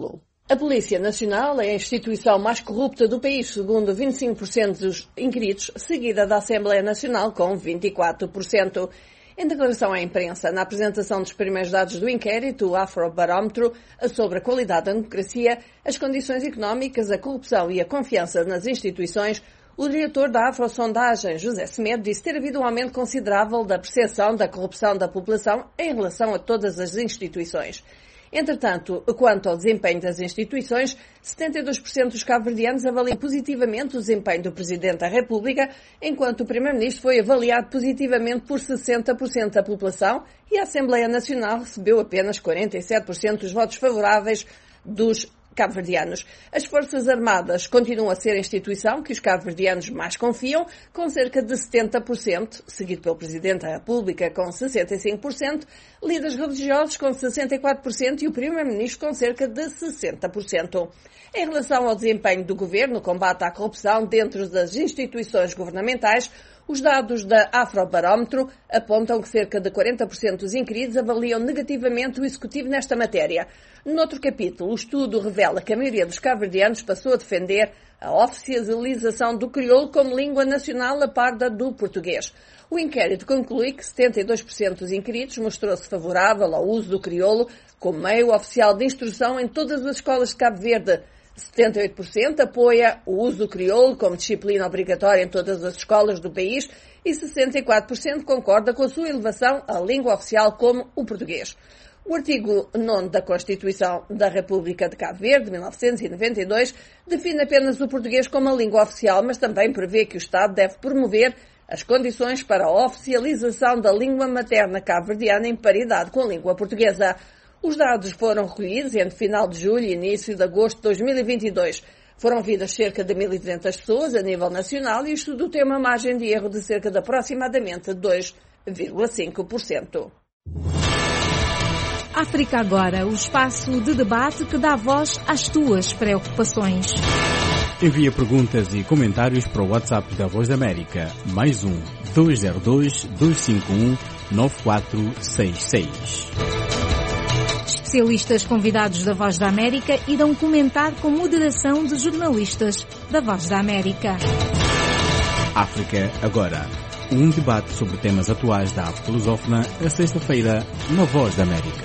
A Polícia Nacional é a instituição mais corrupta do país, segundo vinte e cinco por cento dos inquiridos, seguida da Assembleia Nacional com vinte e quatro por cento. Em declaração à imprensa, na apresentação dos primeiros dados do inquérito, o Afrobarómetro, sobre a qualidade da democracia, as condições económicas, a corrupção e a confiança nas instituições, o diretor da Afrosondagem, José Semedo, disse ter havido um aumento considerável da percepção da corrupção da população em relação a todas as instituições. Entretanto, quanto ao desempenho das instituições, setenta e dois por cento dos cabo-verdianos avaliam positivamente o desempenho do Presidente da República, enquanto o Primeiro-Ministro foi avaliado positivamente por sessenta por cento da população e a Assembleia Nacional recebeu apenas quarenta e sete por cento dos votos favoráveis dos cabo-verdianos. As Forças Armadas continuam a ser a instituição que os cabo-verdianos mais confiam, com cerca de setenta por cento, seguido pelo Presidente da República com sessenta e cinco por cento, líderes religiosos com sessenta e quatro por cento e o Primeiro-Ministro com cerca de sessenta por cento. Em relação ao desempenho do Governo no combate à corrupção dentro das instituições governamentais, os dados da Afrobarómetro apontam que cerca de quarenta por cento dos inquiridos avaliam negativamente o Executivo nesta matéria. Noutro capítulo, o estudo revela que a maioria dos cabo-verdianos passou a defender a oficialização do crioulo como língua nacional a par da do português. O inquérito conclui que setenta e dois por cento dos inquiridos mostrou-se favorável ao uso do crioulo como meio oficial de instrução em todas as escolas de Cabo Verde. setenta e oito por cento apoia o uso do crioulo como disciplina obrigatória em todas as escolas do país e sessenta e quatro por cento concorda com a sua elevação à língua oficial como o português. O artigo nono da Constituição da República de Cabo Verde, de mil novecentos e noventa e dois, define apenas o português como a língua oficial, mas também prevê que o Estado deve promover as condições para a oficialização da língua materna cabo-verdiana em paridade com a língua portuguesa. Os dados foram recolhidos entre final de julho e início de agosto de dois mil e vinte e dois. Foram ouvidas cerca de mil e duzentas pessoas a nível nacional e o estudo tem uma margem de erro de cerca de aproximadamente dois vírgula cinco por cento. África Agora, o espaço de debate que dá voz às tuas preocupações. Envia perguntas e comentários para o WhatsApp da Voz da América, mais um, dois zero dois, dois cinco um, nove quatro seis seis. Especialistas convidados da Voz da América irão comentar com moderação de jornalistas da Voz da América. África Agora, um debate sobre temas atuais da África lusófona, a sexta-feira, na Voz da América.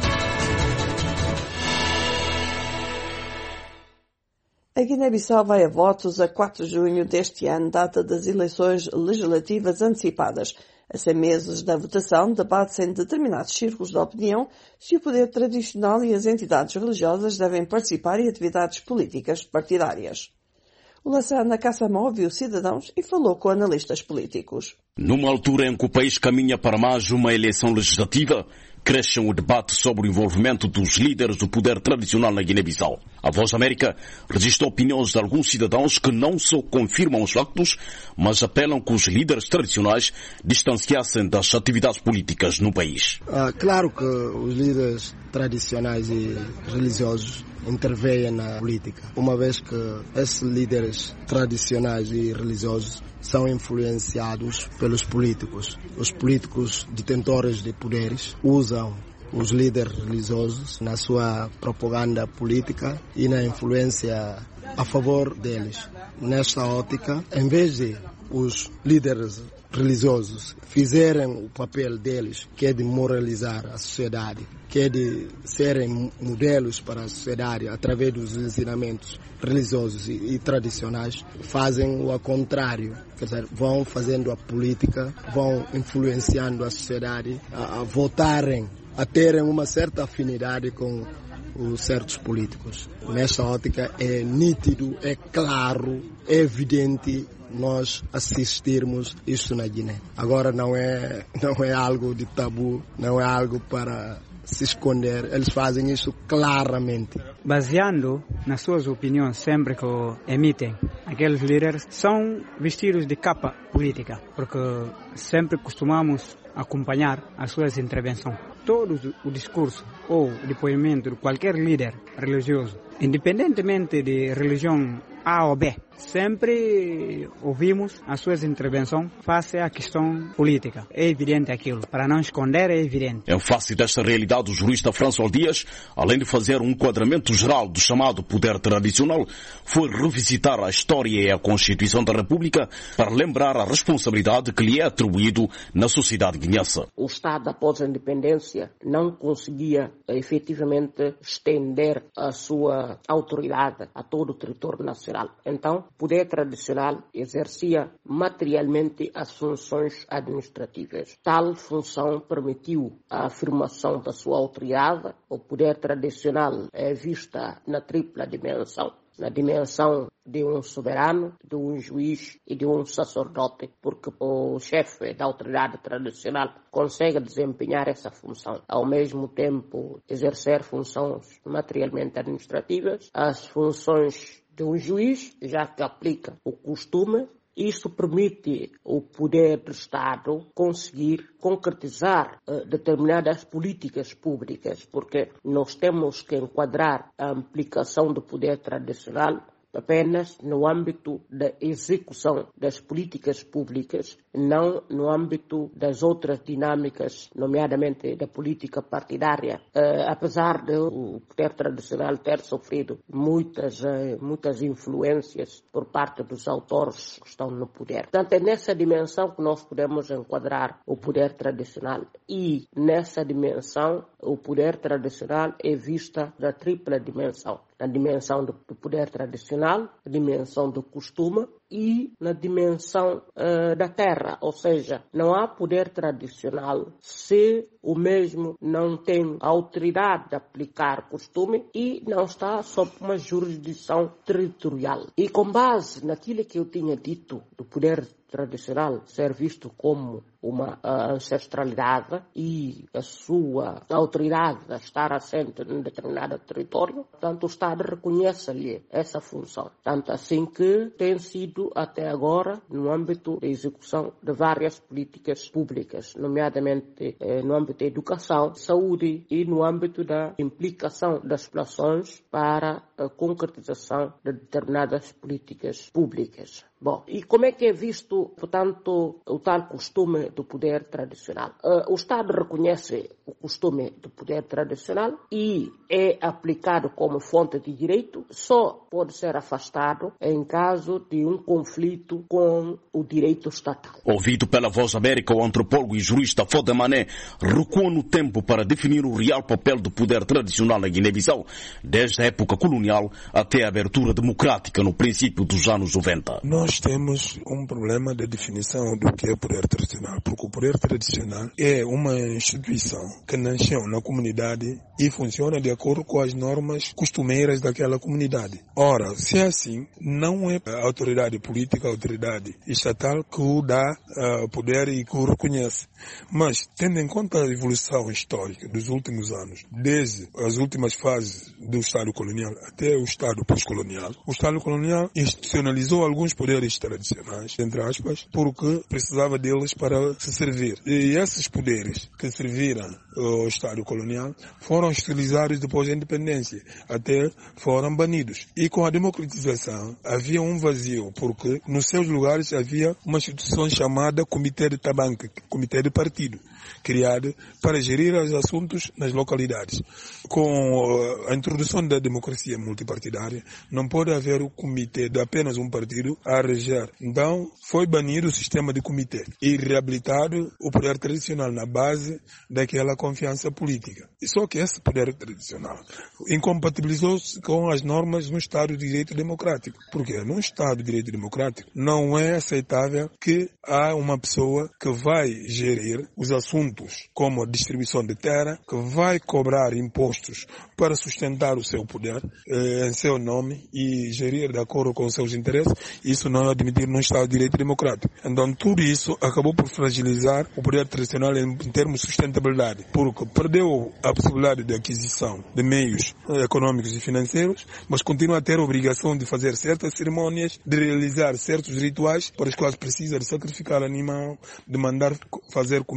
A Guiné-Bissau vai a votos a quatro de junho deste ano, data das eleições legislativas antecipadas. A cem meses da votação, debate-se em determinados círculos de opinião se o poder tradicional e as entidades religiosas devem participar em atividades políticas partidárias. O Lassana Kassamó ouviu cidadãos e falou com analistas políticos. Numa altura em que o país caminha para mais uma eleição legislativa, cresce o debate sobre o envolvimento dos líderes do poder tradicional na Guiné-Bissau. A Voz da América registra opiniões de alguns cidadãos que não só confirmam os factos, mas apelam que os líderes tradicionais distanciassem das atividades políticas no país. Ah, claro que os líderes tradicionais e religiosos intervêm na política, uma vez que esses líderes tradicionais e religiosos são influenciados pelos políticos. Os políticos detentores de poderes usam os líderes religiosos na sua propaganda política e na influência a favor deles. Nesta ótica, em vez de os líderes religiosos fizerem o papel deles, que é de moralizar a sociedade, que é de serem modelos para a sociedade através dos ensinamentos religiosos e, e tradicionais, fazem o ao contrário. Quer dizer, vão fazendo a política, vão influenciando a sociedade a, a votarem, a terem uma certa afinidade com os certos políticos. Nesta ótica é nítido, é claro, é evidente nós assistirmos isso na Guiné. Agora não é, não é algo de tabu, não é algo para se esconder, eles fazem isso claramente. Baseando nas suas opiniões sempre que emitem, aqueles líderes são vestidos de capa política, porque sempre costumamos acompanhar as suas intervenções. Todo o discurso ou depoimento de qualquer líder religioso, independentemente de religião A ou B, sempre ouvimos as suas intervenções face à questão política. É evidente aquilo. Para não esconder, é evidente. Em face desta realidade, o jurista François Dias, além de fazer um enquadramento geral do chamado poder tradicional, foi revisitar a história e a Constituição da República para lembrar a responsabilidade que lhe é atribuído na sociedade guinense. O Estado, após a independência, não conseguia efetivamente estender a sua autoridade a todo o território nacional. Então, o poder tradicional exercia materialmente as funções administrativas. Tal função permitiu a afirmação da sua autoridade. O poder tradicional é vista na tripla dimensão. Na dimensão de um soberano, de um juiz e de um sacerdote, porque o chefe da autoridade tradicional consegue desempenhar essa função. Ao mesmo tempo, exercer funções materialmente administrativas, as funções de um juiz, já que aplica o costume. Isso permite o poder do Estado conseguir concretizar uh, determinadas políticas públicas, porque nós temos que enquadrar a aplicação do poder tradicional apenas no âmbito da execução das políticas públicas, não no âmbito das outras dinâmicas, nomeadamente da política partidária. Uh, apesar de o poder tradicional ter sofrido muitas, uh, muitas influências por parte dos autores que estão no poder. Portanto, é nessa dimensão que nós podemos enquadrar o poder tradicional. E nessa dimensão, o poder tradicional é vista da tripla dimensão. Na dimensão do poder tradicional, na dimensão do costume e na dimensão uh, da terra. Ou seja, não há poder tradicional se o mesmo não tem a autoridade de aplicar costume e não está sob uma jurisdição territorial. E com base naquilo que eu tinha dito do poder tradicional ser visto como uma uh, ancestralidade e a sua autoridade a estar assente num determinado território, portanto o Estado reconhece-lhe essa função. Tanto assim que tem sido até agora no âmbito da execução de várias políticas públicas, nomeadamente eh, no âmbito da educação, saúde e no âmbito da implicação das populações para a concretização de determinadas políticas públicas. Bom, e como é que é visto, portanto, o tal costume do poder tradicional? Uh, o Estado reconhece o costume do poder tradicional e é aplicado como fonte de direito, só pode ser afastado em caso de um conflito com o direito estatal. Ouvido pela Voz América, o antropólogo e jurista Fode Mané recua no tempo para definir o real papel do poder tradicional na Guiné-Bissau, desde a época colonial até a abertura democrática no princípio dos anos noventa. Nós temos um problema de definição do que é poder tradicional, porque o poder tradicional é uma instituição que nasceu na comunidade e funciona de acordo com as normas costumeiras daquela comunidade. Ora, se é assim, não é a autoridade política, a autoridade estatal que o dá uh, poder e que o reconhece. Mas, tendo em conta a evolução histórica dos últimos anos, desde as últimas fases do Estado colonial até o Estado pós-colonial, o Estado colonial institucionalizou alguns poderes tradicionais, entre aspas, porque precisava deles para se servir. E esses poderes que serviram ao Estado colonial foram utilizados depois da independência, até foram banidos. E com a democratização havia um vazio, porque nos seus lugares havia uma instituição chamada Comitê de Tabanque, Comitê de Partido, criado para gerir os assuntos nas localidades. Com a introdução da democracia multipartidária, não pode haver o comitê de apenas um partido a reger. Então, foi banido o sistema de comitê e reabilitado o poder tradicional na base daquela confiança política. E só que esse poder tradicional incompatibilizou-se com as normas no Estado de Direito Democrático. Porque num Estado de Direito Democrático não é aceitável que há uma pessoa que vai gerir os assuntos como a distribuição de terra, que vai cobrar impostos para sustentar o seu poder eh, em seu nome e gerir de acordo com os seus interesses. Isso não é admitido num Estado de Direito Democrático. Então tudo isso acabou por fragilizar o poder tradicional em, em termos de sustentabilidade, porque perdeu a possibilidade de aquisição de meios eh, econômicos e financeiros, mas continua a ter a obrigação de fazer certas cerimônias, de realizar certos rituais para os quais precisa de sacrificar animal, de mandar fazer comida para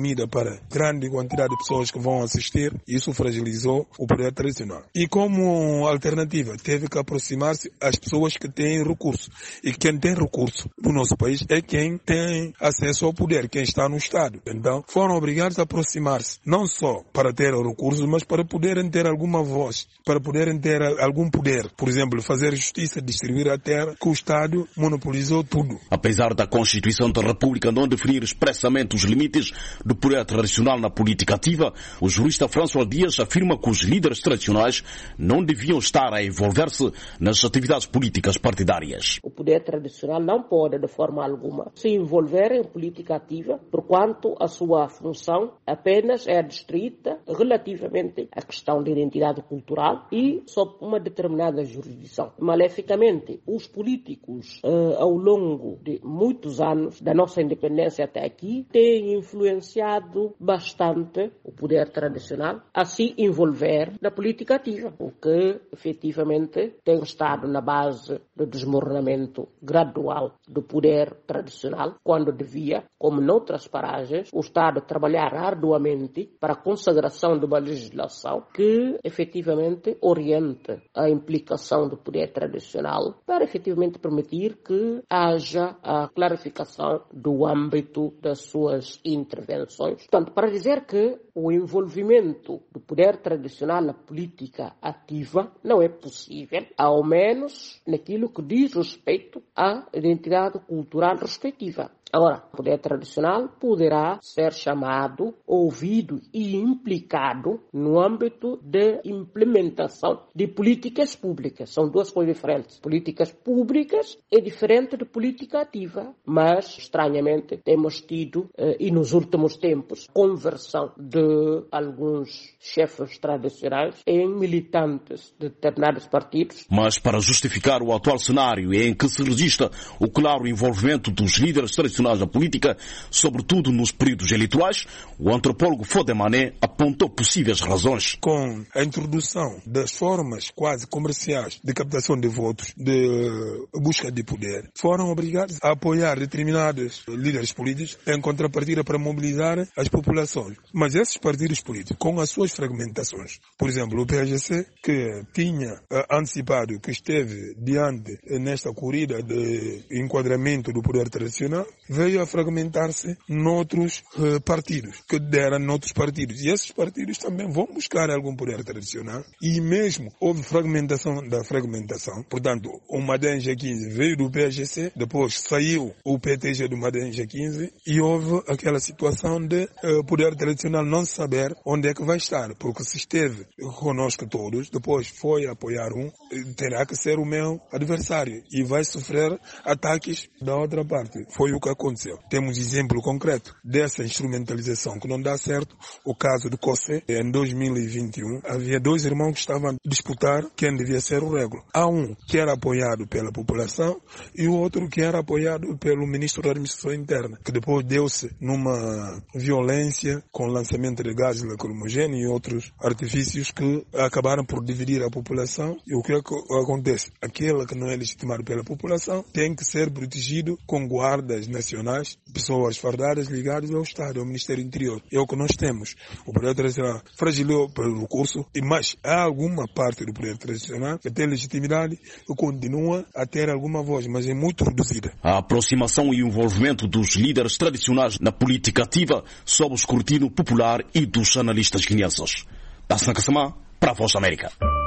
para grande quantidade de pessoas que vão assistir. Isso fragilizou o poder tradicional. E como alternativa, teve que aproximar-se às pessoas que têm recurso. E quem tem recurso no nosso país é quem tem acesso ao poder, quem está no Estado. Então, foram obrigados a aproximar-se, não só para ter recursos, mas para poderem ter alguma voz, para poderem ter algum poder. Por exemplo, fazer justiça, distribuir a terra, que o Estado monopolizou tudo. Apesar da Constituição da República não definir expressamente os limites do poder tradicional na política ativa, o jurista François Dias afirma que os líderes tradicionais não deviam estar a envolver-se nas atividades políticas partidárias. O poder tradicional não pode, de forma alguma, se envolver em política ativa, porquanto a sua função apenas é adstrita relativamente à questão de identidade cultural e sob uma determinada jurisdição. Maleficamente, os políticos, eh, ao longo de muitos anos, da nossa independência até aqui, têm influenciado bastante o poder tradicional a se envolver na política ativa, o que efetivamente tem estado na base do desmoronamento gradual do poder tradicional, quando devia, como noutras paragens, o Estado trabalhar arduamente para a consagração de uma legislação que efetivamente oriente a implicação do poder tradicional para efetivamente permitir que haja a clarificação do âmbito das suas intervenções. Portanto, para dizer que o envolvimento do poder tradicional na política ativa não é possível, ao menos naquilo que diz respeito à identidade cultural respectiva. Agora, o poder tradicional poderá ser chamado, ouvido e implicado no âmbito de implementação de políticas públicas. São duas coisas diferentes. Políticas públicas é diferente de política ativa, mas, estranhamente, temos tido, eh, e nos últimos tempos, conversão de alguns chefes tradicionais em militantes de determinados partidos. Mas para justificar o atual cenário em que se registra o claro envolvimento dos líderes tradicionais na política, sobretudo nos períodos eleitorais, o antropólogo Fodemané apontou possíveis razões. Com a introdução das formas quase comerciais de captação de votos, de busca de poder, foram obrigados a apoiar determinados líderes políticos em contrapartida para mobilizar as populações. Mas esses partidos políticos, com as suas fragmentações, por exemplo, o P S C, que tinha uh, antecipado que esteve diante nesta corrida de enquadramento do poder tradicional, veio a fragmentar-se noutros uh, partidos, que deram noutros partidos. E esses partidos também vão buscar algum poder tradicional. E mesmo houve fragmentação da fragmentação. Portanto, o Madem G quinze veio do P S C, depois saiu o P T G do Madem G quinze e houve aquela situação de uh, poder tradicional não saber onde é que vai estar. Porque se esteve conosco todos, depois foi apoiar um, terá que ser o meu adversário e vai sofrer ataques da outra parte. Foi o que aconteceu. Temos exemplo concreto dessa instrumentalização que não dá certo. O caso do Cossé, em dois mil e vinte e um, havia dois irmãos que estavam a disputar quem devia ser o régulo. Há um que era apoiado pela população e o outro que era apoiado pelo ministro da Administração Interna, que depois deu-se numa violência com o lançamento de gases lacrimogéneos e outros artifícios que acabaram por dividir a população. E o que acontece? Aquele que não é legitimado pela população tem que ser protegido com guardas nacionais, pessoas fardadas ligadas ao Estado, ao Ministério do Interior. É o que nós temos. O poder tradicional fragilou pelo recurso, mas há alguma parte do poder tradicional que tem legitimidade e continua a ter alguma voz, mas é muito reduzida. A aproximação e o envolvimento dos líderes tradicionais na política ativa sob o escrutínio popular e dos analistas guineenses. Dassana Kassamá, para a Voz da América.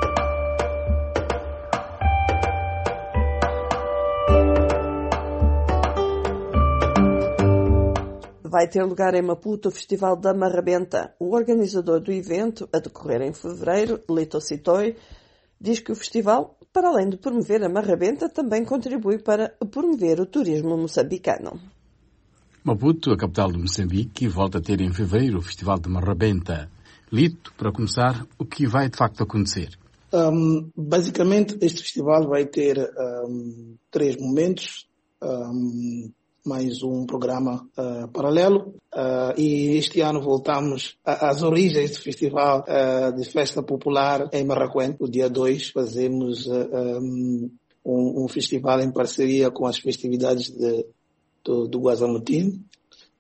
Vai ter lugar em Maputo o Festival da Marrabenta. O organizador do evento, a decorrer em fevereiro, Lito Citoi, diz que o festival, para além de promover a Marrabenta, também contribui para promover o turismo moçambicano. Maputo, a capital de Moçambique, volta a ter em fevereiro o Festival de Marrabenta. Lito, para começar, o que vai de facto acontecer? Um, basicamente, este festival vai ter um, três momentos. Um, mais um programa uh, paralelo. Uh, e este ano voltamos às origens do festival uh, de festa popular em Marraquém. O dia dois fazemos uh, um, um festival em parceria com as festividades de, do, do Guazamutim.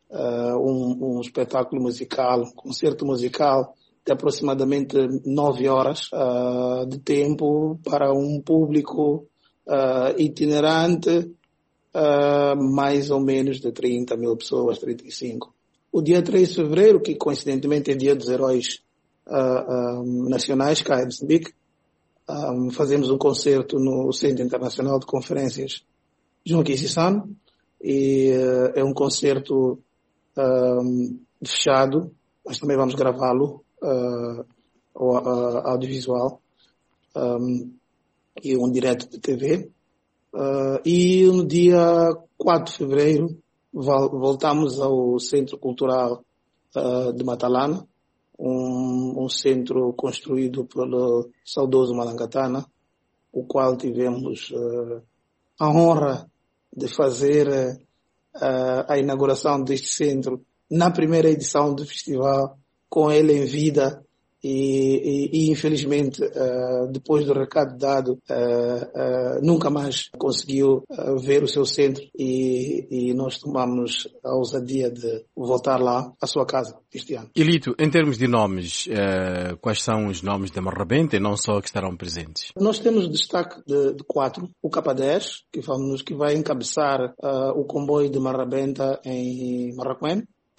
uh, um, um espetáculo musical, um concerto musical de aproximadamente nove horas uh, de tempo para um público uh, itinerante, uh, mais ou menos de trinta mil pessoas, trinta e cinco. O dia três de fevereiro, que coincidentemente é dia dos heróis uh, um, nacionais cá em Moçambique, um, fazemos um concerto no Centro Internacional de Conferências João Kinsissano, e uh, é um concerto um, fechado, mas também vamos gravá-lo uh, uh, audiovisual um, e um direto de T V. Uh, e no dia quatro de fevereiro voltamos ao Centro Cultural uh, de Matalana, um, um centro construído pelo saudoso Malangatana, o qual tivemos uh, a honra de fazer uh, a inauguração deste centro na primeira edição do festival, com ele em vida. E, e, e infelizmente, uh, depois do recado dado, uh, uh, nunca mais conseguiu uh, ver o seu centro, e, e nós tomamos a ousadia de voltar lá à sua casa este ano. Ilito, em termos de nomes, uh, quais são os nomes da Marrabenta e não só que estarão presentes? Nós temos destaque de, de quatro. O K dez, que, vamos, que vai encabeçar uh, o comboio de Marrabenta em Marraquém.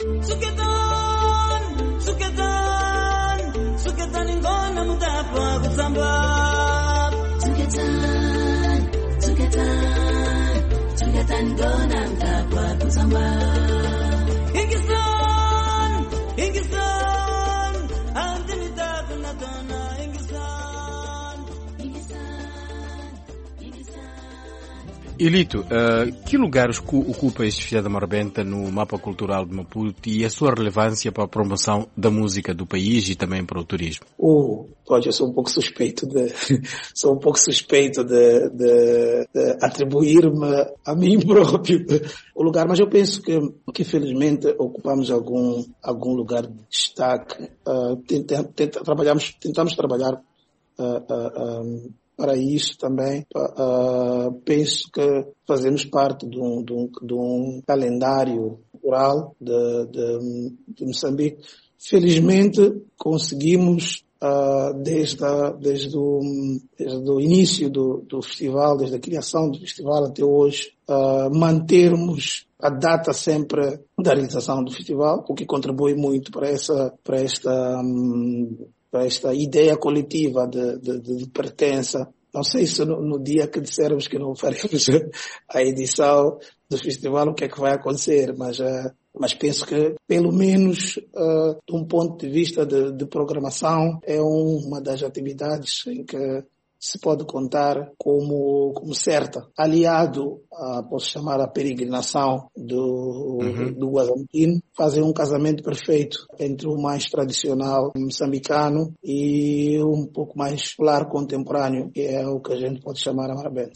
Ilito, uh, que lugares ocupa este Festival da Marrabenta no mapa cultural de Maputo e a sua relevância para a promoção da música do país e também para o turismo? Oh, pode, eu sou um pouco suspeito de, sou um pouco suspeito de, de, de atribuir-me a mim próprio o lugar, mas eu penso que, que felizmente ocupamos algum, algum lugar de destaque. Uh, tenta, tenta, trabalhamos, tentamos trabalhar uh, uh, um, para isso também. Uh, penso que fazemos parte de um, de um, de um calendário cultural de, de, de Moçambique. Felizmente conseguimos, uh, desde, a, desde, o, desde o início do, do festival, desde a criação do festival até hoje, uh, mantermos a data sempre da realização do festival, o que contribui muito para essa, para esta, um, para esta ideia coletiva de, de, de pertença. Não sei se no, no dia que dissermos que não faremos a edição do festival, o que é que vai acontecer, mas, uh, mas penso que, pelo menos, uh, de um ponto de vista de, de programação, é um, uma das atividades em que se pode contar como, como certa. Aliado, a, posso chamar a peregrinação do, uhum. do Guazamquim, fazem um casamento perfeito entre o mais tradicional moçambicano e um pouco mais popular contemporâneo, que é o que a gente pode chamar a Marrabenta.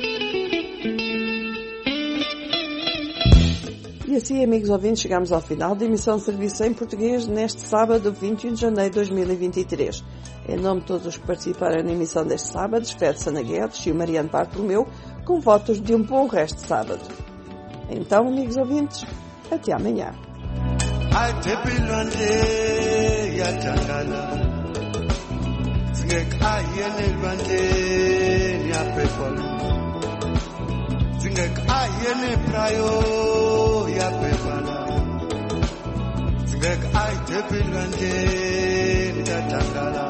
E assim, amigos ouvintes, chegamos ao final da emissão de serviço em português neste sábado, vinte e um de janeiro de dois mil e vinte e três. Em nome de todos os que participaram na emissão deste sábado, despede-se Ana Guedes e o Mariano Bartolomeu com votos de um bom resto de sábado. Então, amigos ouvintes, até amanhã. Zingek ayene prayo ya pepala Zingek ayte pilwanje ya tangala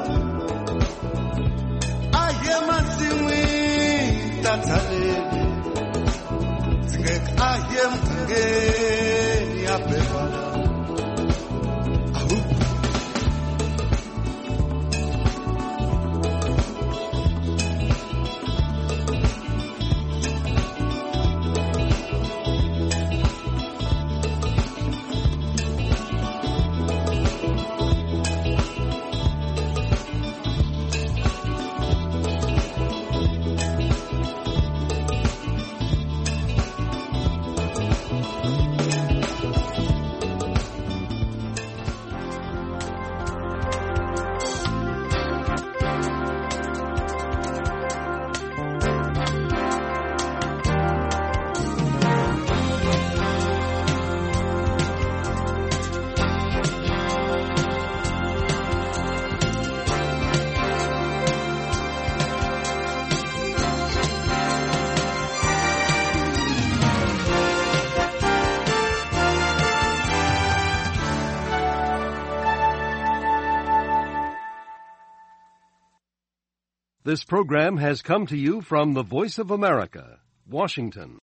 Ayema siwi tatale Zingek ayem kange ya pepala This program has come to you from the Voice of America, Washington.